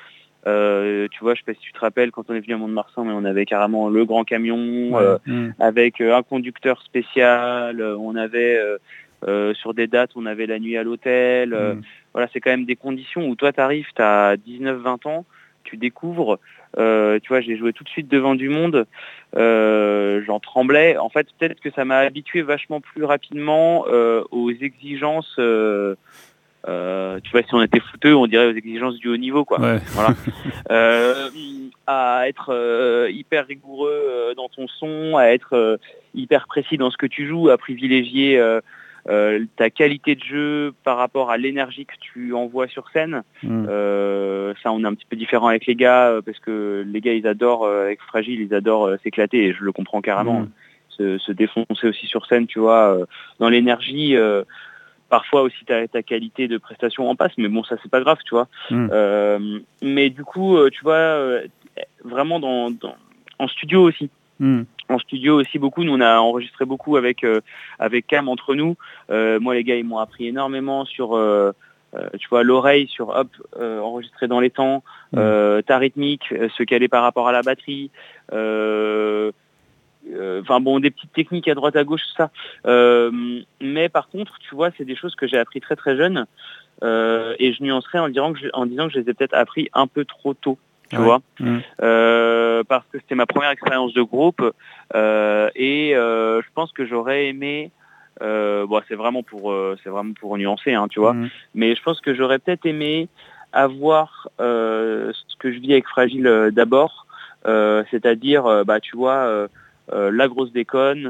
Euh, tu vois, je sais pas si tu te rappelles, quand on est venu à Mont-de-Marsan, mais on avait carrément le grand camion, ouais. euh, mm. avec euh, un conducteur spécial. Euh, on avait... Euh, Euh, sur des dates, on avait la nuit à l'hôtel. Euh, mmh. Voilà, c'est quand même des conditions où toi, tu arrives, tu as dix-neuf vingt ans, tu découvres. Euh, tu vois, j'ai joué tout de suite devant du monde. Euh, j'en tremblais. En fait, peut-être que ça m'a habitué vachement plus rapidement euh, aux exigences. Euh, euh, tu vois, si on était fouteux, on dirait aux exigences du haut niveau, quoi. Ouais. Voilà. euh, à être euh, hyper rigoureux euh, dans ton son, à être euh, hyper précis dans ce que tu joues, à privilégier euh, euh, ta qualité de jeu par rapport à l'énergie que tu envoies sur scène. Mm. Euh, ça, on est un petit peu différent avec les gars, euh, parce que les gars, ils adorent, euh, avec Fragile, ils adorent euh, s'éclater, et je le comprends carrément. Mm. Se, se défoncer aussi sur scène, tu vois, euh, dans l'énergie... Euh, Parfois aussi ta, ta qualité de prestation en passe, mais bon, ça c'est pas grave, tu vois. Mm. Euh, mais du coup, tu vois, vraiment dans, dans en studio aussi. Mm. En studio aussi beaucoup. Nous on a enregistré beaucoup avec euh, avec Cam entre nous. Euh, moi les gars ils m'ont appris énormément sur euh, euh, tu vois l'oreille, sur hop euh, enregistrer dans les temps, mm. euh, ta rythmique, euh, se caler par rapport à la batterie. Euh, Enfin euh, bon, des petites techniques à droite à gauche, tout ça. Euh, mais par contre, tu vois, c'est des choses que j'ai appris très très jeune. Euh, et je nuancerais en disant que je, en disant que je les ai peut-être appris un peu trop tôt, tu ouais. vois. Mmh. Euh, parce que c'était ma première expérience de groupe. Euh, et euh, je pense que j'aurais aimé. Euh, bon, c'est vraiment pour euh, c'est vraiment pour nuancer, hein, tu vois. Mmh. Mais je pense que j'aurais peut-être aimé avoir euh, ce que je vis avec Fragile euh, d'abord, euh, c'est-à-dire, euh, bah, tu vois. Euh, Euh, la grosse déconne,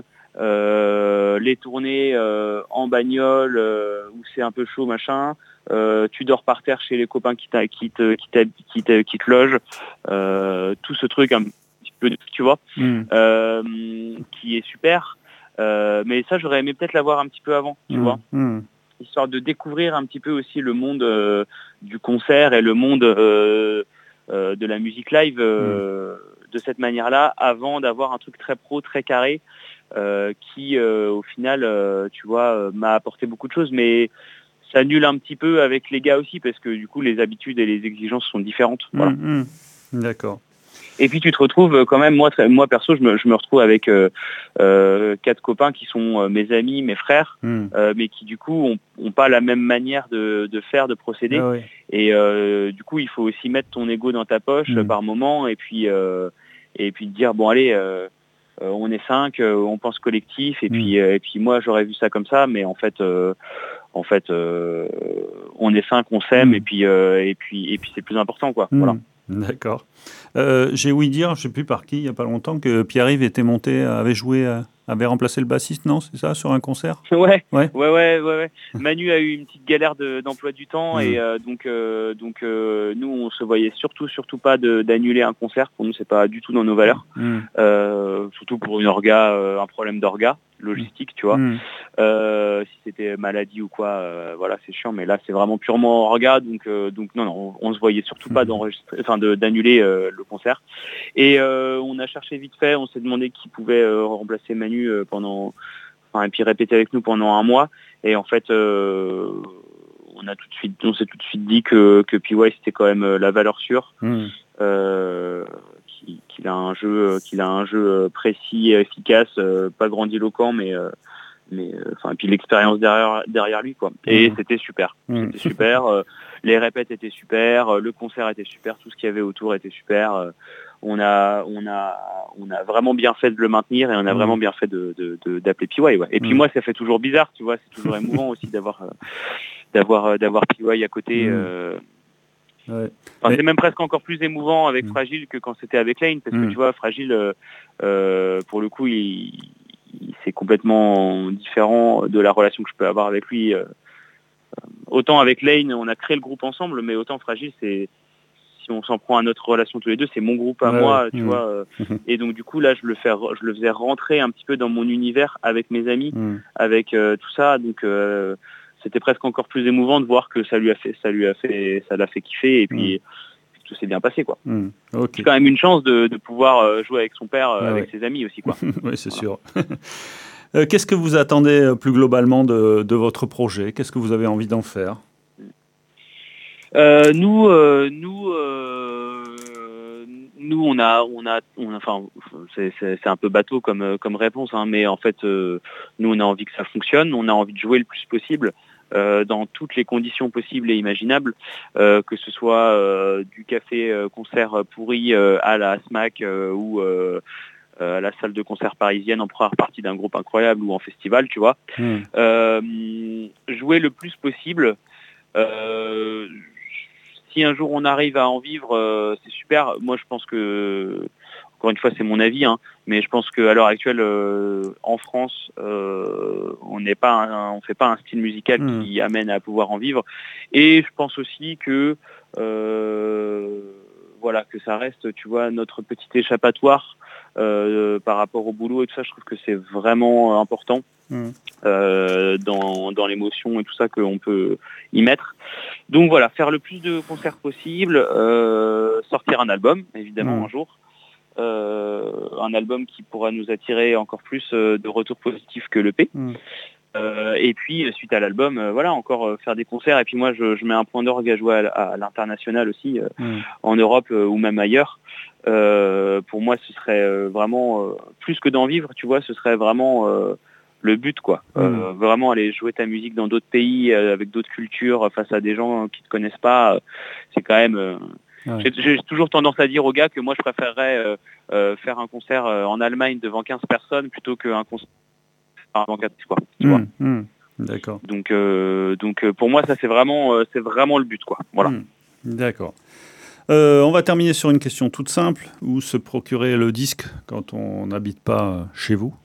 euh, les tournées euh, en bagnole euh, où c'est un peu chaud machin, euh, tu dors par terre chez les copains qui, t'a, qui, te, qui, t'a, qui, te, qui te logent, euh, tout ce truc un petit peu, tu vois, mm. euh, qui est super. Euh, mais ça, j'aurais aimé peut-être l'avoir un petit peu avant, tu mm. vois, mm. histoire de découvrir un petit peu aussi le monde euh, du concert et le monde euh, euh, de la musique live. Euh, mm. de cette manière-là, avant d'avoir un truc très pro, très carré, euh, qui, euh, au final, euh, tu vois, euh, m'a apporté beaucoup de choses, mais ça annule un petit peu avec les gars aussi, parce que du coup, les habitudes et les exigences sont différentes. Voilà. Mmh, mmh. D'accord. Et puis tu te retrouves quand même, moi, très, moi perso, je me, je me retrouve avec euh, euh, quatre copains qui sont euh, mes amis, mes frères, mmh. euh, mais qui du coup ont, ont pas la même manière de, de faire, de procéder. Ah oui. Et euh, du coup, il faut aussi mettre ton ego dans ta poche mmh. par moment, et puis euh, et puis te dire bon allez, euh, euh, on est cinq, euh, on pense collectif, et mmh. puis euh, et puis moi j'aurais vu ça comme ça, mais en fait. Euh, En fait, euh, on est cinq, on s'aime, mmh. et puis euh, et puis et puis c'est le plus important, quoi. Mmh. Voilà. D'accord. Euh, j'ai ouï dire, je ne sais plus par qui, il n'y a pas longtemps, que Pierre-Yves était monté, avait joué, euh, avait remplacé le bassiste, non? C'est ça, sur un concert? Ouais, Ouais. ouais, ouais, ouais, ouais. Manu a eu une petite galère de, d'emploi du temps Mmh. et euh, donc, euh, donc euh, nous, on se voyait surtout, surtout pas de, d'annuler un concert. Pour nous, c'est pas du tout dans nos valeurs. Mmh. Euh, surtout pour une orga, euh, un problème d'orga logistique, tu vois. Mmh. Euh, si c'était maladie ou quoi, euh, voilà, c'est chiant. Mais là, c'est vraiment purement orga, donc, euh, donc non, non, on, on se voyait surtout pas d'enregistrer, enfin, de, d'annuler euh, le concert. Et euh, on a cherché vite fait, on s'est demandé qui pouvait euh, remplacer Manu euh, pendant. Enfin, et puis répéter avec nous pendant un mois. Et en fait, euh, on a tout de suite, on s'est tout de suite dit que que P Y c'était quand même euh, la valeur sûre, Mmh. euh, qu'il, qu'il a un jeu, qu'il a un jeu précis, et efficace, euh, pas grandiloquent, mais euh, mais enfin, euh, et puis l'expérience derrière derrière lui, quoi. Et Mmh. c'était super, Mmh. c'était super. Euh, les répètes étaient super, le concert était super, tout ce qu'il y avait autour était super. Euh, on a, on a, on a vraiment bien fait de le maintenir et on a Mmh. vraiment bien fait de, de, de d'appeler P Y. Ouais. Et puis Mmh. moi, ça fait toujours bizarre, tu vois, c'est toujours émouvant aussi d'avoir, euh, d'avoir, euh, d'avoir P Y à côté. Mmh. Euh... Ouais. Enfin, Mais... c'est même presque encore plus émouvant avec mmh. Fragile que quand c'était avec Lane, parce mmh. que tu vois, Fragile, euh, euh, pour le coup, il, il, c'est complètement différent de la relation que je peux avoir avec lui. Euh, autant avec Lane, on a créé le groupe ensemble, mais autant Fragile, c'est si on s'en prend à notre relation tous les deux, c'est mon groupe à ouais, moi, ouais. tu mmh. vois. Euh, et donc du coup là, je le fais, je le faisais rentrer un petit peu dans mon univers avec mes amis, mmh. avec euh, tout ça. Donc euh, c'était presque encore plus émouvant de voir que ça lui a fait, ça lui a fait, ça l'a fait kiffer. Et puis mmh. tout s'est bien passé, quoi. Mmh. Okay. C'est quand même une chance de, de pouvoir jouer avec son père, euh, ouais, avec ouais. ses amis aussi, quoi. Oui, c'est voilà. Sûr. euh, qu'est-ce que vous attendez plus globalement de, de votre projet? Qu'est-ce que vous avez envie d'en faire? Euh, nous, euh, nous, euh, nous, on a, on a, on a enfin, c'est, c'est, c'est un peu bateau comme, comme réponse, hein, mais en fait, euh, nous, on a envie que ça fonctionne, on a envie de jouer le plus possible euh, dans toutes les conditions possibles et imaginables, euh, que ce soit euh, du café euh, concert pourri euh, à la SMAC euh, ou euh, à la salle de concert parisienne en première partie d'un groupe incroyable ou en festival, tu vois. Mmh. Euh, jouer le plus possible. Euh, si un jour on arrive à en vivre, euh, c'est super. Moi, je pense que, encore une fois, c'est mon avis, hein, mais je pense qu'à l'heure actuelle, euh, en France, euh, on n'est pas, un, on fait pas un style musical mmh. qui amène à pouvoir en vivre. Et je pense aussi que, euh, voilà, que ça reste, tu vois, notre petit échappatoire euh, par rapport au boulot et tout ça. Je trouve que c'est vraiment important. Mmh. Euh, dans, dans l'émotion et tout ça qu'on peut y mettre. Donc voilà, faire le plus de concerts possible, euh, sortir un album, évidemment, mmh. un jour. Euh, un album qui pourra nous attirer encore plus euh, de retours positifs que l'E P. Mmh. Euh, et puis, suite à l'album, euh, voilà, encore euh, faire des concerts. Et puis moi, je, je mets un point d'orgue à jouer à, à l'international aussi, euh, mmh. en Europe euh, ou même ailleurs. Euh, pour moi, ce serait vraiment, euh, plus que d'en vivre, tu vois, ce serait vraiment... Euh, le but, quoi. Mmh. Euh, vraiment aller jouer ta musique dans d'autres pays, euh, avec d'autres cultures, face à des gens qui ne te connaissent pas, euh, c'est quand même... Euh, ouais. j'ai, j'ai toujours tendance à dire aux gars que moi, je préférerais euh, euh, faire un concert euh, en Allemagne devant quinze personnes plutôt qu'un concert devant quatre, quoi. Tu mmh. vois mmh. D'accord. Donc, euh, donc pour moi, ça, c'est vraiment, euh, c'est vraiment le but, quoi. Voilà. Mmh. D'accord. Euh, on va terminer sur une question toute simple. Où se procurer le disque quand on n'habite pas chez vous?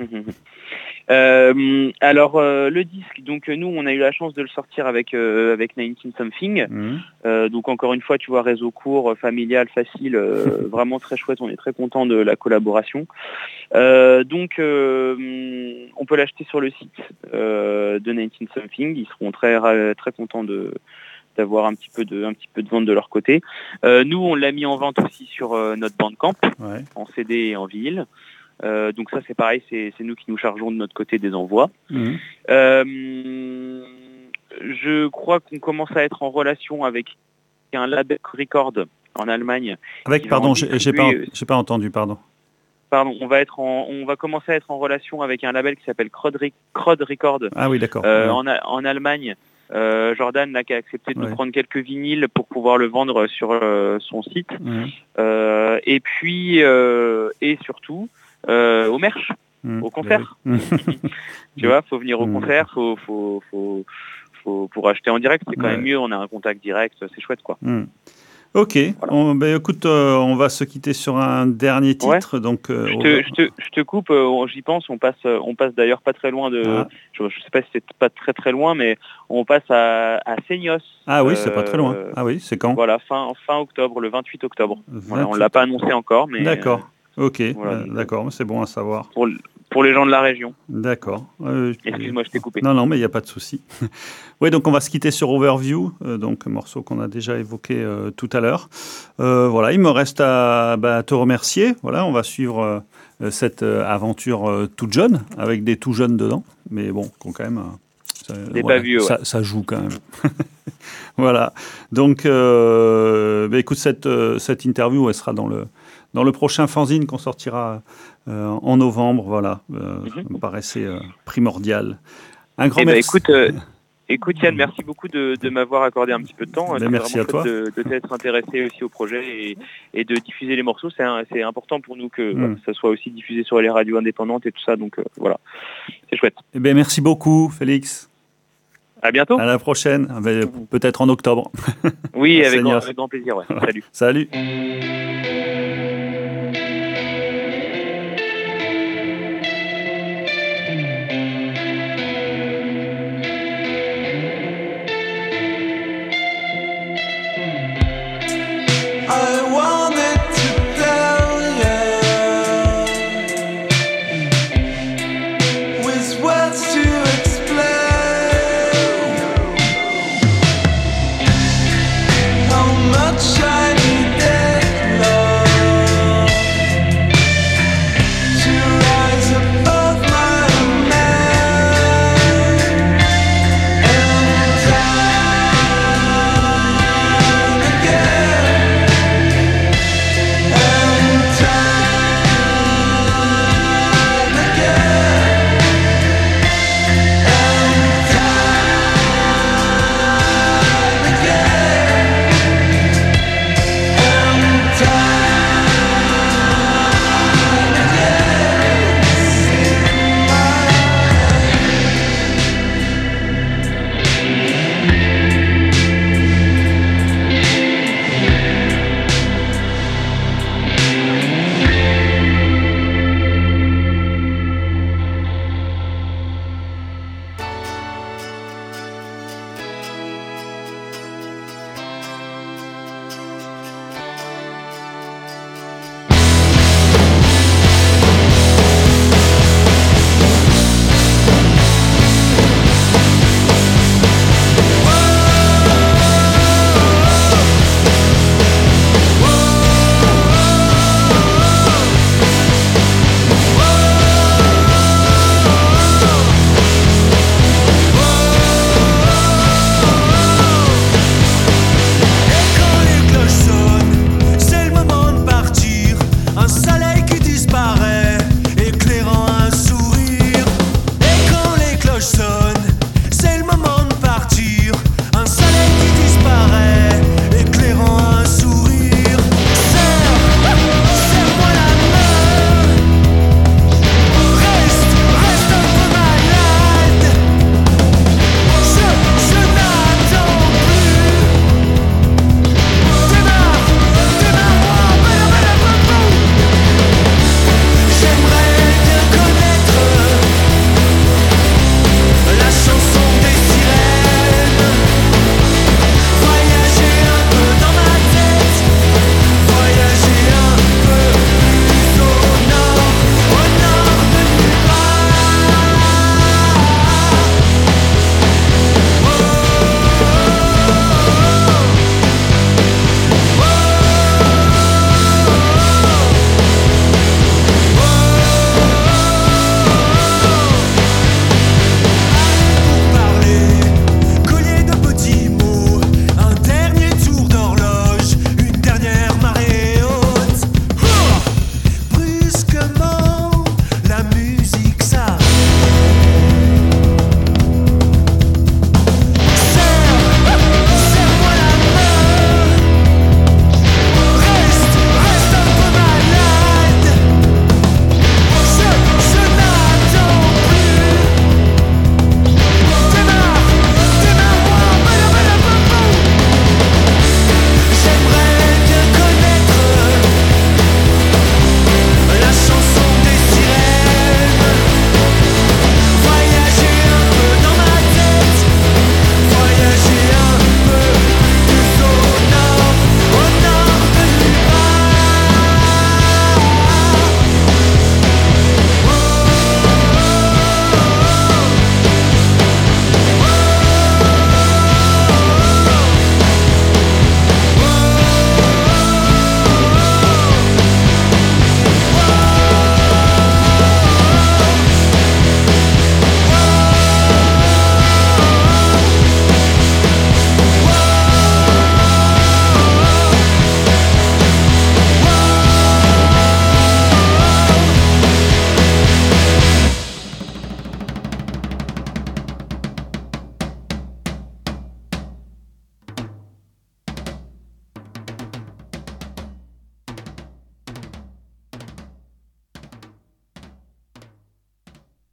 Euh, alors euh, le disque, donc nous on a eu la chance de le sortir avec euh, avec dix-neuf something. Mmh. Euh, donc encore une fois, tu vois, réseau court, familial, facile, euh, vraiment très chouette. On est très content de la collaboration. Euh, donc euh, on peut l'acheter sur le site euh, de dix-neuf something. Ils seront très très contents de d'avoir un petit peu de un petit peu de vente de leur côté. Euh, nous on l'a mis en vente aussi sur euh, notre Bandcamp, ouais. en C D et en vinyle. Euh, donc ça c'est pareil, c'est, c'est nous qui nous chargeons de notre côté des envois. Mmh. Euh, je crois qu'on commence à être en relation avec un label Record en Allemagne. Avec, pardon, j'ai, j'ai, pas, j'ai pas entendu, pardon. Pardon, on va être en, on va commencer à être en relation avec un label qui s'appelle Crod, Crod Record. Ah oui, d'accord. Euh, ouais. en, en Allemagne. Euh, Jordan là, qui a accepté de ouais. nous prendre quelques vinyles pour pouvoir le vendre sur euh, son site. Mmh. Euh, et puis euh, et surtout. Euh, au merch, mmh, au concert. Oui. Tu vois, faut venir au concert, faut, faut, faut, faut, pour acheter en direct, c'est quand ouais. même mieux, on a un contact direct, c'est chouette, quoi. Mmh. Ok, voilà. on, ben, écoute, euh, on va se quitter sur un dernier titre. Ouais. Donc, euh, je, te, je, te, je te coupe, euh, j'y pense, on passe, on passe d'ailleurs pas très loin de... Ah. Je ne sais pas si c'est pas très très loin, mais on passe à, à Seignos. Ah oui, euh, c'est pas très loin. Ah oui, c'est quand? Voilà, fin, fin octobre, le vingt-huit octobre. vingt-huit voilà, on ne l'a pas annoncé encore, mais... D'accord, ok, voilà, euh, d'accord, c'est bon à savoir. Pour, pour les gens de la région. D'accord. Euh, Excuse-moi, je t'ai coupé. Non, non, mais il n'y a pas de souci. Oui, donc on va se quitter sur Overview, euh, donc un morceau qu'on a déjà évoqué euh, tout à l'heure. Euh, voilà, il me reste à bah, te remercier. Voilà, on va suivre euh, cette euh, aventure euh, toute jeune, avec des tout jeunes dedans, mais bon, quand même, euh, ça, des voilà, pas vieux, ça, ouais. ça joue quand même. Voilà. Donc, euh, bah, écoute, cette, euh, cette interview, elle sera dans le dans le prochain fanzine qu'on sortira euh, en novembre. Voilà, euh, mm-hmm. Ça me paraissait euh, primordial. Un grand eh merci. Ben, écoute, euh, écoute Yann, merci beaucoup de, de m'avoir accordé un petit peu de temps. Ben, merci à toi. De, de t'être intéressé aussi au projet et, et de diffuser les morceaux. C'est, un, c'est important pour nous que mm. voilà, ça soit aussi diffusé sur les radios indépendantes et tout ça. Donc euh, voilà, c'est chouette. Eh ben, merci beaucoup, Félix. À bientôt. À la prochaine, ben, peut-être en octobre. Oui, avec grand, avec grand plaisir. Ouais. Salut. Salut. Much I need that love.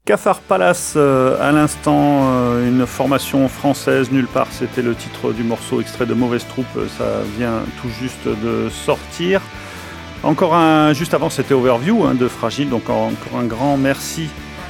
Cafard Palace, euh, à l'instant, euh, une formation française, nulle part, c'était le titre du morceau extrait de Mauvaise Troupe, ça vient tout juste de sortir. Encore un, juste avant, c'était Overview hein, de Fragile, donc encore un grand merci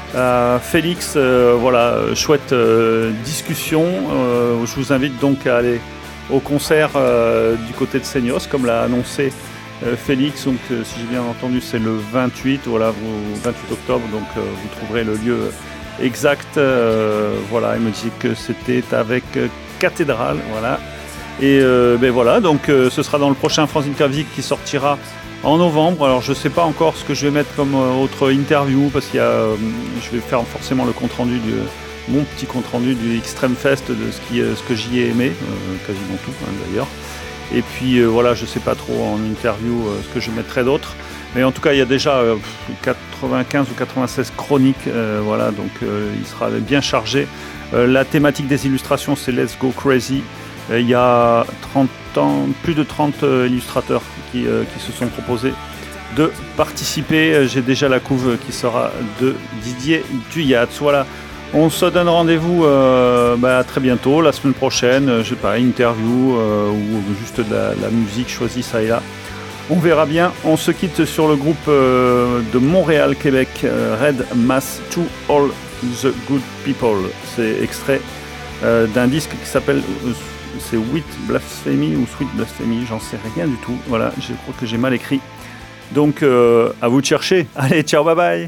à Félix. Euh, voilà, chouette euh, discussion. Euh, je vous invite donc à aller au concert euh, du côté de Seignos, comme l'a annoncé euh, Félix. Donc, euh, si j'ai bien entendu, c'est le vingt-huit, voilà, vous, vingt-huit octobre. Donc, euh, vous trouverez le lieu exact. Euh, voilà, il me dit que c'était avec euh, Cathédrale, voilà. Et euh, ben voilà, donc euh, ce sera dans le prochain Franz Interview qui sortira en novembre. Alors, je ne sais pas encore ce que je vais mettre comme euh, autre interview parce qu'il y a, euh, je vais faire forcément le compte rendu du mon petit compte rendu du Extreme Fest de ce, qui, ce que j'y ai aimé, euh, quasiment tout hein, d'ailleurs. Et puis euh, voilà, je ne sais pas trop en interview euh, ce que je mettrai d'autre. Mais en tout cas, il y a déjà euh, quatre-vingt-quinze ou quatre-vingt-seize chroniques, euh, voilà, donc euh, il sera bien chargé. Euh, la thématique des illustrations, c'est Let's Go Crazy. Euh, il y a trente ans, plus de trente euh, illustrateurs qui, euh, qui se sont proposés de participer. J'ai déjà la couve qui sera de Didier Duyat. Voilà. On se donne rendez-vous euh, bah, très bientôt, la semaine prochaine, euh, je sais pas, interview euh, ou juste de la, la musique choisie ça et là. On verra bien. On se quitte sur le groupe euh, de Montréal, Québec, euh, Red Mass to All the Good People. C'est extrait euh, d'un disque qui s'appelle euh, c'est Sweet Blasphemy ou Sweet Blasphemy, j'en sais rien du tout. Voilà, je crois que j'ai mal écrit. Donc euh, à vous de chercher. Allez, ciao, bye bye.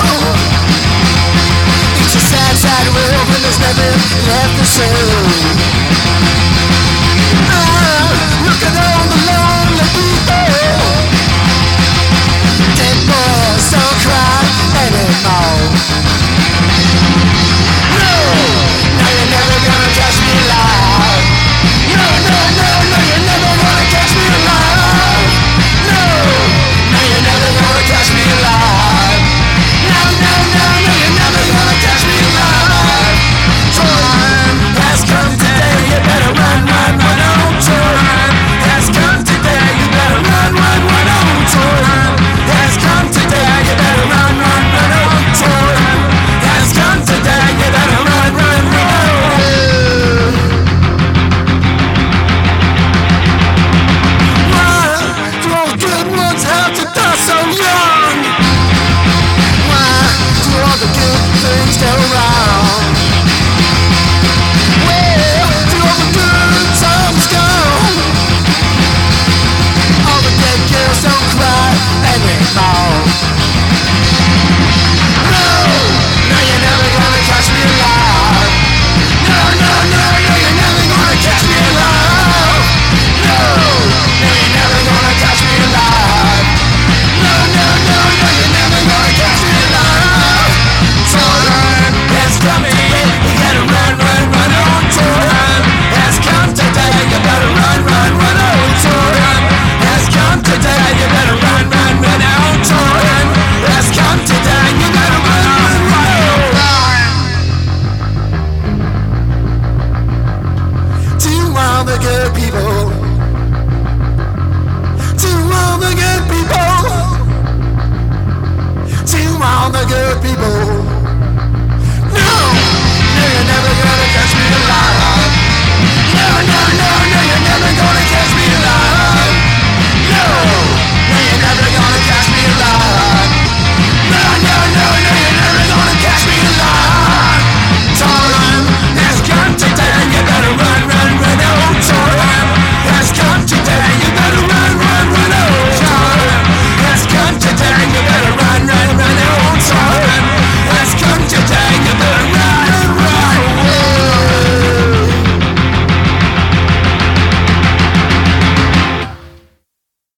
Left the same.